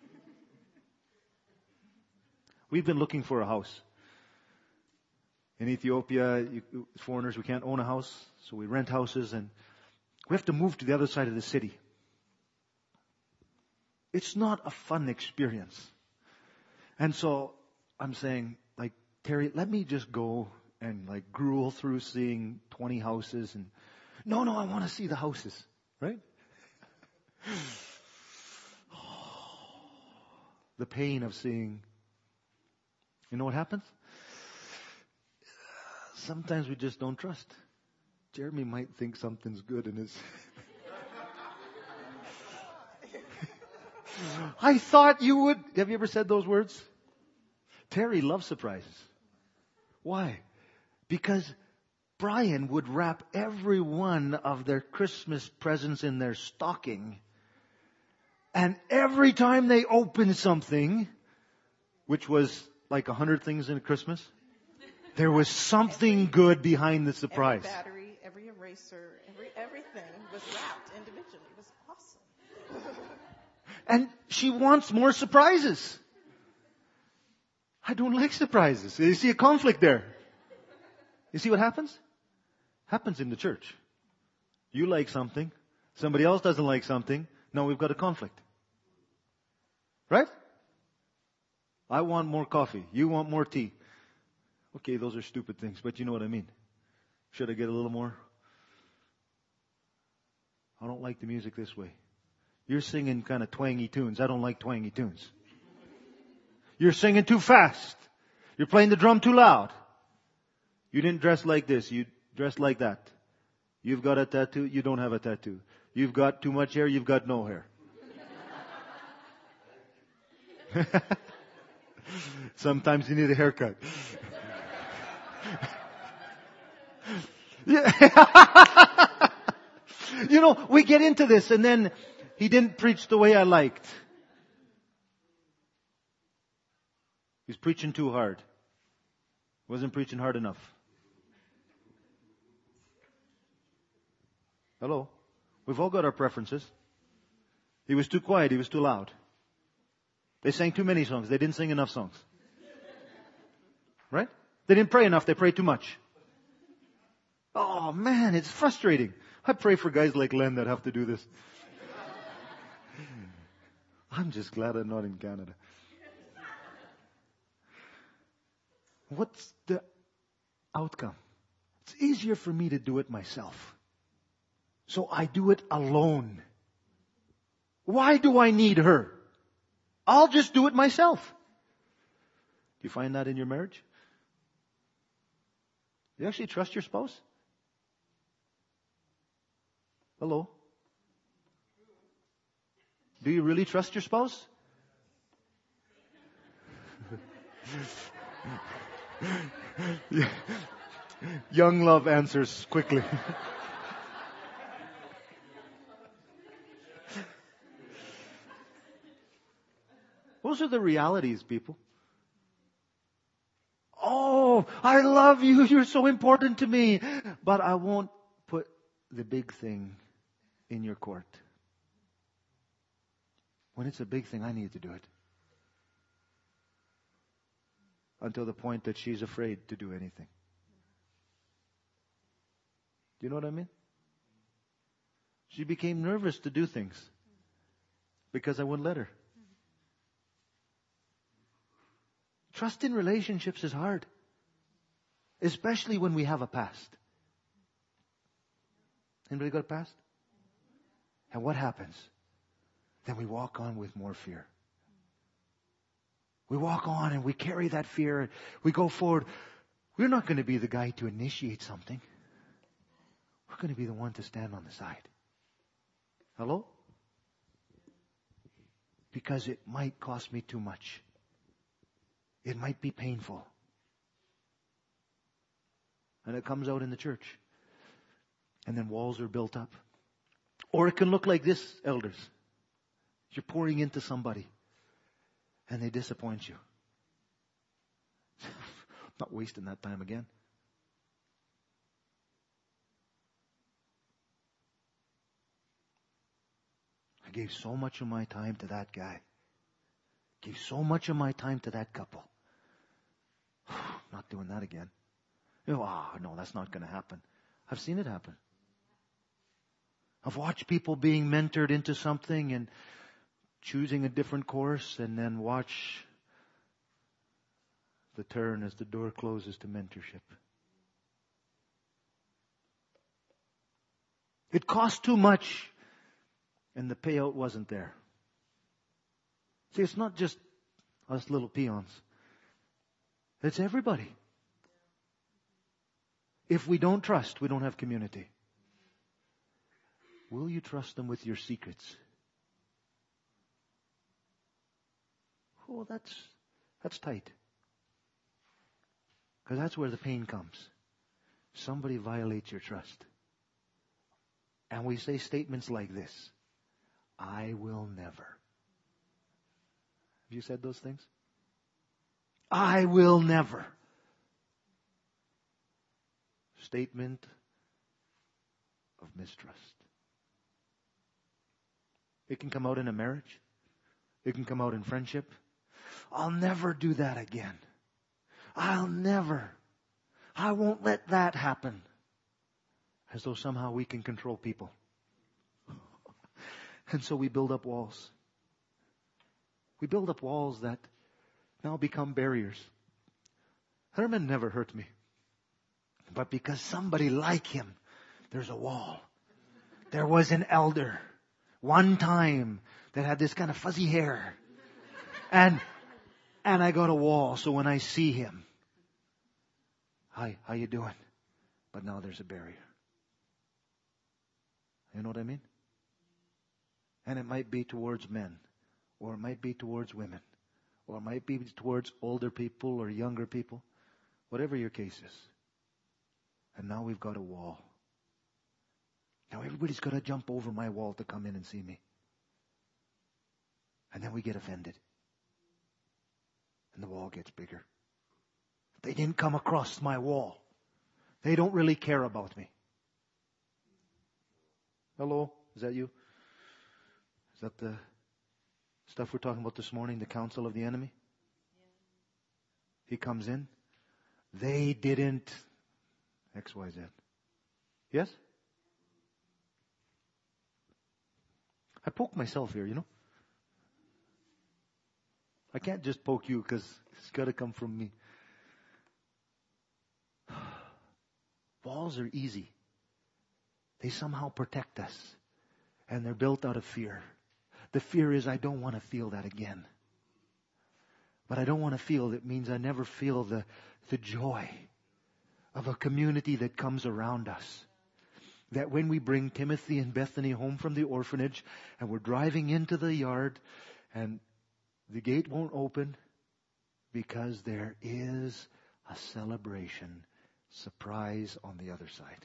[SPEAKER 1] We've been looking for a house. In Ethiopia, foreigners, we can't own a house, so we rent houses and we have to move to the other side of the city. It's not a fun experience. And so I'm saying, like, Terry, let me just go and like gruel through seeing 20 houses and no, I want to see the houses, right? The pain of seeing. You know what happens? Sometimes we just don't trust. Jeremy might think something's good in his. I thought you would. Have you ever said those words? Terry loves surprises. Why? Because Brian would wrap every one of their Christmas presents in their stocking. And every time they opened something, which was like 100 things in Christmas, there was something good behind the surprise.
[SPEAKER 2] Every battery, every eraser, everything was wrapped individually. It was awesome.
[SPEAKER 1] And she wants more surprises. I don't like surprises. You see a conflict there. You see what happens? Happens in the church. You like something. Somebody else doesn't like something. Now we've got a conflict. Right? I want more coffee. You want more tea. Okay, those are stupid things, but you know what I mean. Should I get a little more? I don't like the music this way. You're singing kind of twangy tunes. I don't like twangy tunes. You're singing too fast. You're playing the drum too loud. You didn't dress like this. You dressed like that. You've got a tattoo. You don't have a tattoo. You've got too much hair. You've got no hair. Sometimes you need a haircut. You know, we get into this and then he didn't preach the way I liked. He's preaching too hard. Wasn't preaching hard enough. Hello? We've all got our preferences. He was too quiet. He was too loud. They sang too many songs. They didn't sing enough songs. Right? They didn't pray enough. They prayed too much. Oh man, it's frustrating. I pray for guys like Len that have to do this. I'm just glad I'm not in Canada. What's the outcome? It's easier for me to do it myself. So I do it alone. Why do I need her? I'll just do it myself. Do you find that in your marriage? Do you actually trust your spouse? Hello? Do you really trust your spouse? Young love answers quickly. Those are the realities, people. Oh, I love you. You're so important to me. But I won't put the big thing in your court. When it's a big thing, I need to do it. Until the point that she's afraid to do anything. Do you know what I mean? She became nervous to do things. because I wouldn't let her. Trust in relationships is hard. Especially when we have a past. Anybody got a past? And what happens? Then we walk on with more fear. We walk on and we carry that fear. We go forward. We're not going to be the guy to initiate something. We're going to be the one to stand on the side. Hello? Because it might cost me too much. It might be painful. And it comes out in the church. And then walls are built up. Or it can look like this, elders. You're pouring into somebody. And they disappoint you. I'm not wasting that time again. I gave so much of my time to that guy. Gave so much of my time to that couple. Not doing that again. No, that's not going to happen. I've seen it happen. I've watched people being mentored into something and choosing a different course, and then watch the turn as the door closes to mentorship. It cost too much, and the payout wasn't there. See, it's not just us little peons. It's everybody. If we don't trust, we don't have community. Will you trust them with your secrets? Oh, that's tight. Because that's where the pain comes. Somebody violates your trust. And we say statements like this. I will never. Have you said those things? I will never. Statement of mistrust. It can come out in a marriage. It can come out in friendship. I'll never do that again. I'll never. I won't let that happen. As though somehow we can control people. And so we build up walls. We build up walls that now become barriers. Herman never hurt me. But because somebody like him, there's a wall. There was an elder one time that had this kind of fuzzy hair. And I got a wall, so when I see him, hi, how you doing? But now there's a barrier. You know what I mean? And it might be towards men, or it might be towards women, or it might be towards older people or younger people, whatever your case is. And now we've got a wall. Now everybody's got to jump over my wall to come in and see me. And then we get offended. And the wall gets bigger. They didn't come across my wall. They don't really care about me. Hello? Is that you? Is that the stuff we're talking about this morning, the counsel of the enemy? He comes in. They didn't X, Y, Z. Yes? I poke myself here, you know. I can't just poke you because it's got to come from me. Walls are easy. They somehow protect us. And they're built out of fear. The fear is I don't want to feel that again. But I don't want to feel that means I never feel the joy of a community that comes around us. That when we bring Timothy and Bethany home from the orphanage and we're driving into the yard and the gate won't open because there is a celebration surprise on the other side.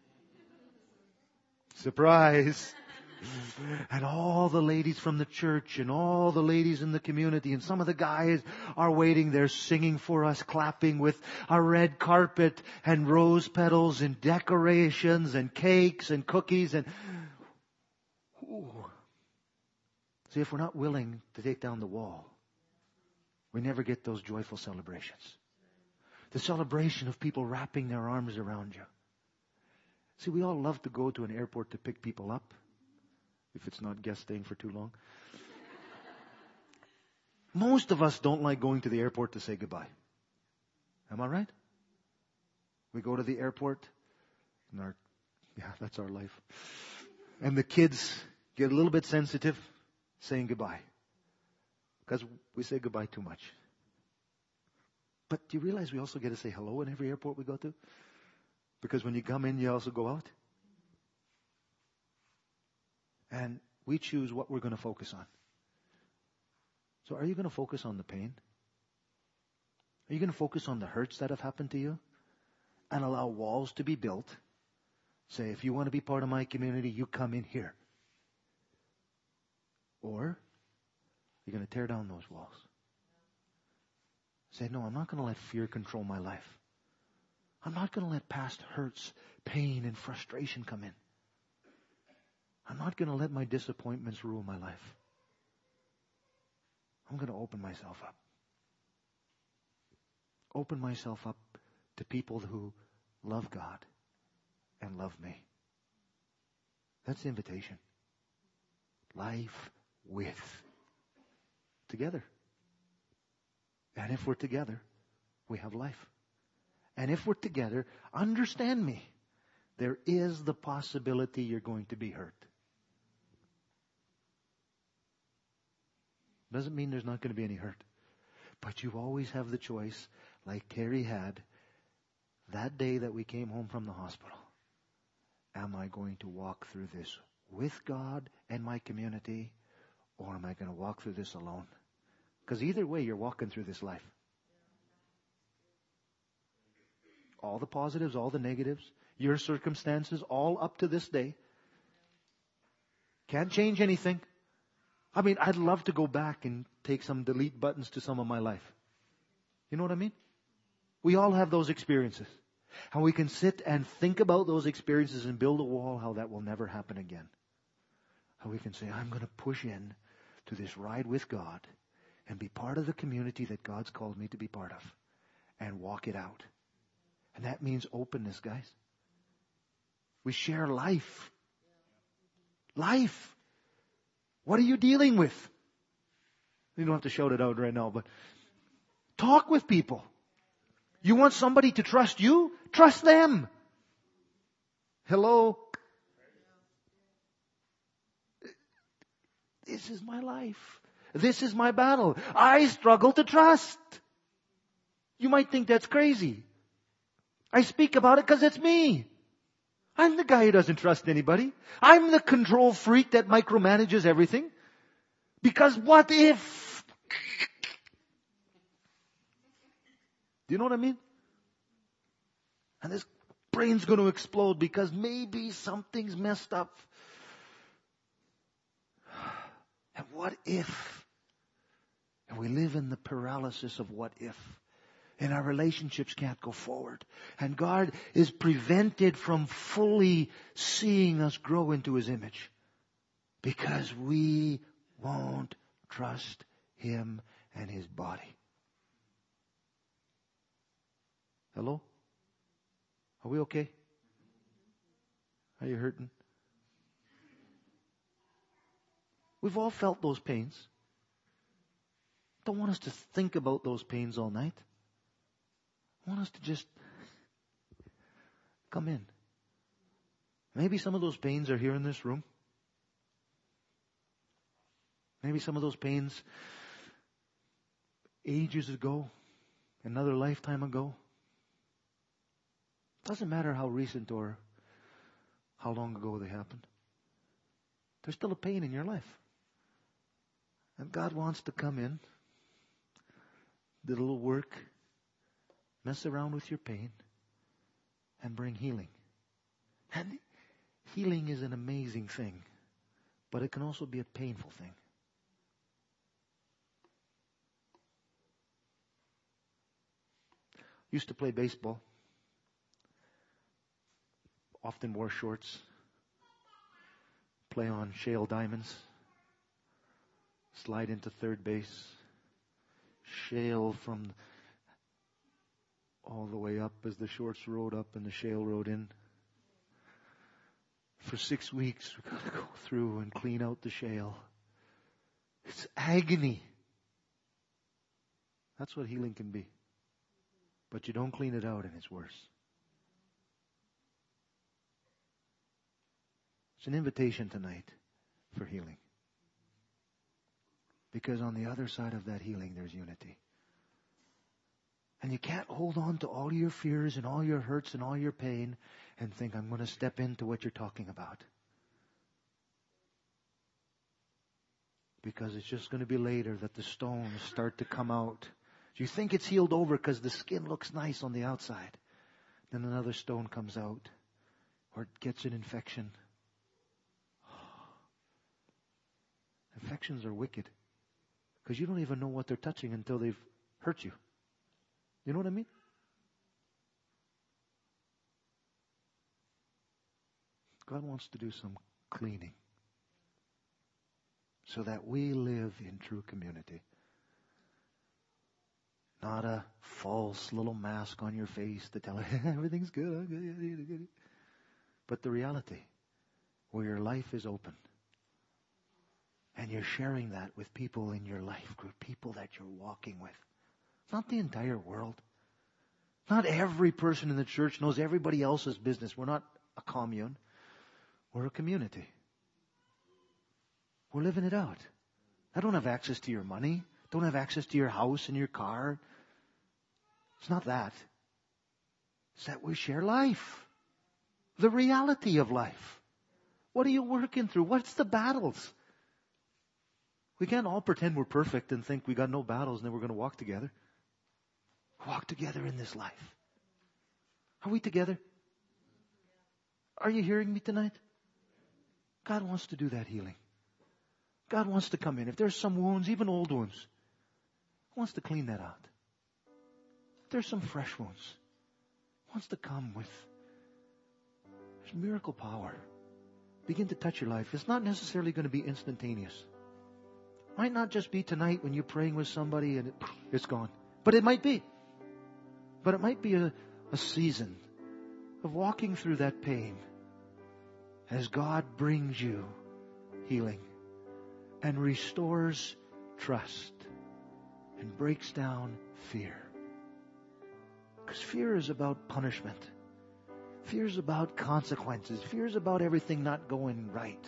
[SPEAKER 1] Surprise! And all the ladies from the church and all the ladies in the community and some of the guys are waiting there singing for us, clapping with a red carpet and rose petals and decorations and cakes and cookies and... Ooh. See, if we're not willing to take down the wall, we never get those joyful celebrations. The celebration of people wrapping their arms around you. See, we all love to go to an airport to pick people up. If it's not guest staying for too long. Most of us don't like going to the airport to say goodbye. Am I right? We go to the airport and that's our life. And the kids get a little bit sensitive saying goodbye. Because we say goodbye too much. But do you realize we also get to say hello in every airport we go to? Because when you come in, you also go out. And we choose what we're going to focus on. So are you going to focus on the pain? Are you going to focus on the hurts that have happened to you? And allow walls to be built? Say, if you want to be part of my community, you come in here. Or you're going to tear down those walls. Say, no, I'm not going to let fear control my life. I'm not going to let past hurts, pain, and frustration come in. I'm not going to let my disappointments rule my life. I'm going to open myself up. Open myself up to people who love God and love me. That's the invitation. Life with. Together. And if we're together, we have life. And if we're together, understand me, there is the possibility you're going to be hurt. Doesn't mean there's not going to be any hurt. But you always have the choice, like Carrie had, that day that we came home from the hospital. Am I going to walk through this with God and my community, or am I going to walk through this alone? Because either way, you're walking through this life. All the positives, all the negatives, your circumstances, all up to this day. Can't change anything. I mean, I'd love to go back and take some delete buttons to some of my life. You know what I mean? We all have those experiences. And we can sit and think about those experiences and build a wall how that will never happen again. How we can say, I'm going to push in to this ride with God and be part of the community that God's called me to be part of. And walk it out. And that means openness, guys. We share life. Life. What are you dealing with? You don't have to shout it out right now, but talk with people. You want somebody to trust you? Trust them. Hello? This is my life. This is my battle. I struggle to trust. You might think that's crazy. I speak about it because it's me. I'm the guy who doesn't trust anybody. I'm the control freak that micromanages everything. Because what if? Do you know what I mean? And this brain's going to explode because maybe something's messed up. And what if? And we live in the paralysis of what if. And our relationships can't go forward. And God is prevented from fully seeing us grow into His image. Because we won't trust Him and His body. Hello? Are we okay? Are you hurting? We've all felt those pains. Don't want us to think about those pains all night. I want us to just come in. Maybe some of those pains are here in this room. Maybe some of those pains ages ago, another lifetime ago. Doesn't matter how recent or how long ago they happened. There's still a pain in your life. And God wants to come in, do a little work, mess around with your pain, and bring healing. And healing is an amazing thing, but it can also be a painful thing. Used to play baseball. Often wore shorts. Play on shale diamonds. Slide into third base. Shale from all the way up as the shorts rode up and the shale rode in. For 6 weeks, we got to go through and clean out the shale. It's agony. That's what healing can be. But you don't clean it out and it's worse. It's an invitation tonight for healing. Because on the other side of that healing, there's unity. And you can't hold on to all your fears and all your hurts and all your pain and think, I'm going to step into what you're talking about. Because it's just going to be later that the stones start to come out. You think it's healed over because the skin looks nice on the outside. Then another stone comes out. Or it gets an infection. Infections are wicked. Because you don't even know what they're touching until they've hurt you. You know what I mean? God wants to do some cleaning. So that we live in true community. Not a false little mask on your face to tell everything's good. But the reality, where your life is open. And you're sharing that with people in your life group, people that you're walking with. Not the entire world. Not every person in the church knows everybody else's business. We're not a commune. We're a community. We're living it out. I don't have access to your money. Don't have access to your house and your car. It's not that. It's that we share life. The reality of life. What are you working through? What's the battles? We can't all pretend we're perfect and think we got no battles and then we're going to walk together. Walk together in this life. Are we together? Are you hearing me tonight? God wants to do that healing. God wants to come in. If there's some wounds, even old wounds, He wants to clean that out. If there's some fresh wounds, He wants to come with His miracle power. Begin to touch your life. It's not necessarily going to be instantaneous. It might not just be tonight when you're praying with somebody and it's gone. But it might be. But it might be a season of walking through that pain as God brings you healing and restores trust and breaks down fear. Because fear is about punishment. Fear is about consequences. Fear is about everything not going right.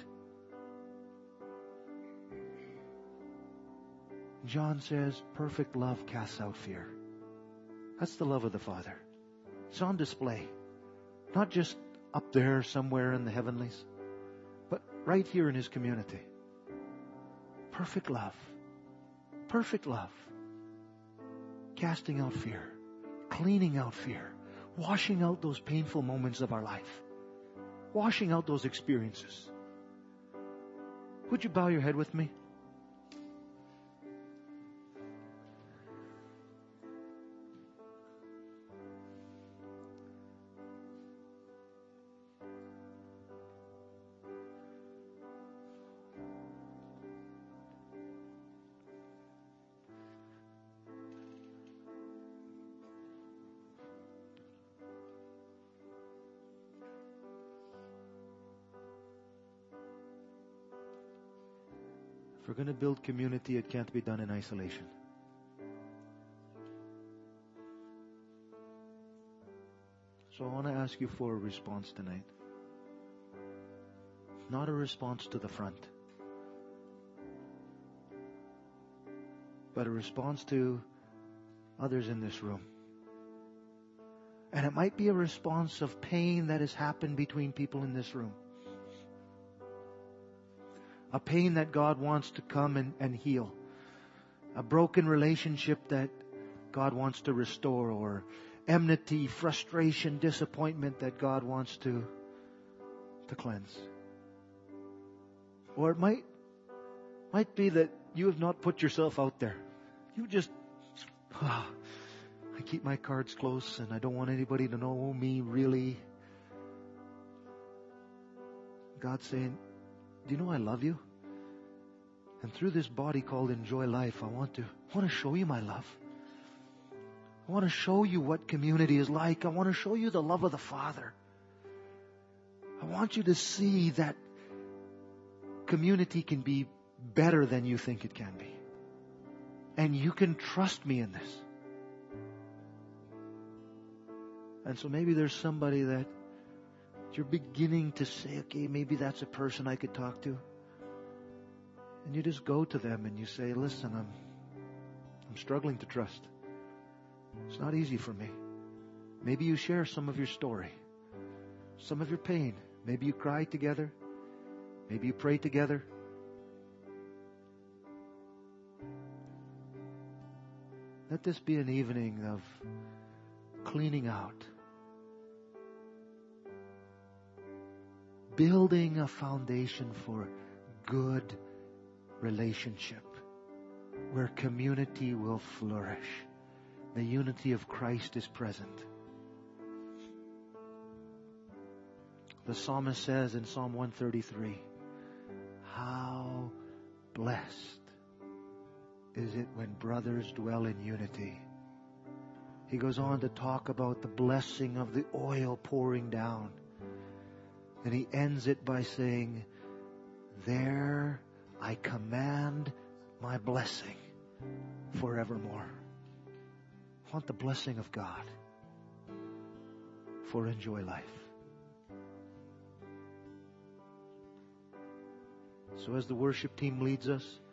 [SPEAKER 1] John says, perfect love casts out fear. That's the love of the Father. It's on display. Not just up there somewhere in the heavenlies, but right here in His community. Perfect love. Perfect love. Casting out fear. Cleaning out fear. Washing out those painful moments of our life. Washing out those experiences. Would you bow your head with me? If we're going to build community, it can't be done in isolation. So I want to ask you for a response tonight. Not a response to the front, but a response to others in this room. And it might be a response of pain that has happened between people in this room. A pain that God wants to come and heal. A broken relationship that God wants to restore, or enmity, frustration, disappointment that God wants to cleanse. Or it might be that you have not put yourself out there. You just, I keep my cards close and I don't want anybody to know me really. God's saying, do you know I love you? And through this body called Enjoy Life, I want to show you my love. I want to show you what community is like. I want to show you the love of the Father. I want you to see that community can be better than you think it can be. And you can trust me in this. And so maybe there's somebody that you're beginning to say, okay, maybe that's a person I could talk to. And you just go to them and you say, listen, I'm struggling to trust. It's not easy for me. Maybe you share some of your story, some of your pain. Maybe you cry together. Maybe you pray together. Let this be an evening of cleaning out, building a foundation for good relationship where community will flourish. The unity of Christ is present. The psalmist says in Psalm 133, how blessed is it when brothers dwell in unity. He goes on to talk about the blessing of the oil pouring down. And he ends it by saying, there I command my blessing forevermore. I want the blessing of God for Enjoy Life. So as the worship team leads us,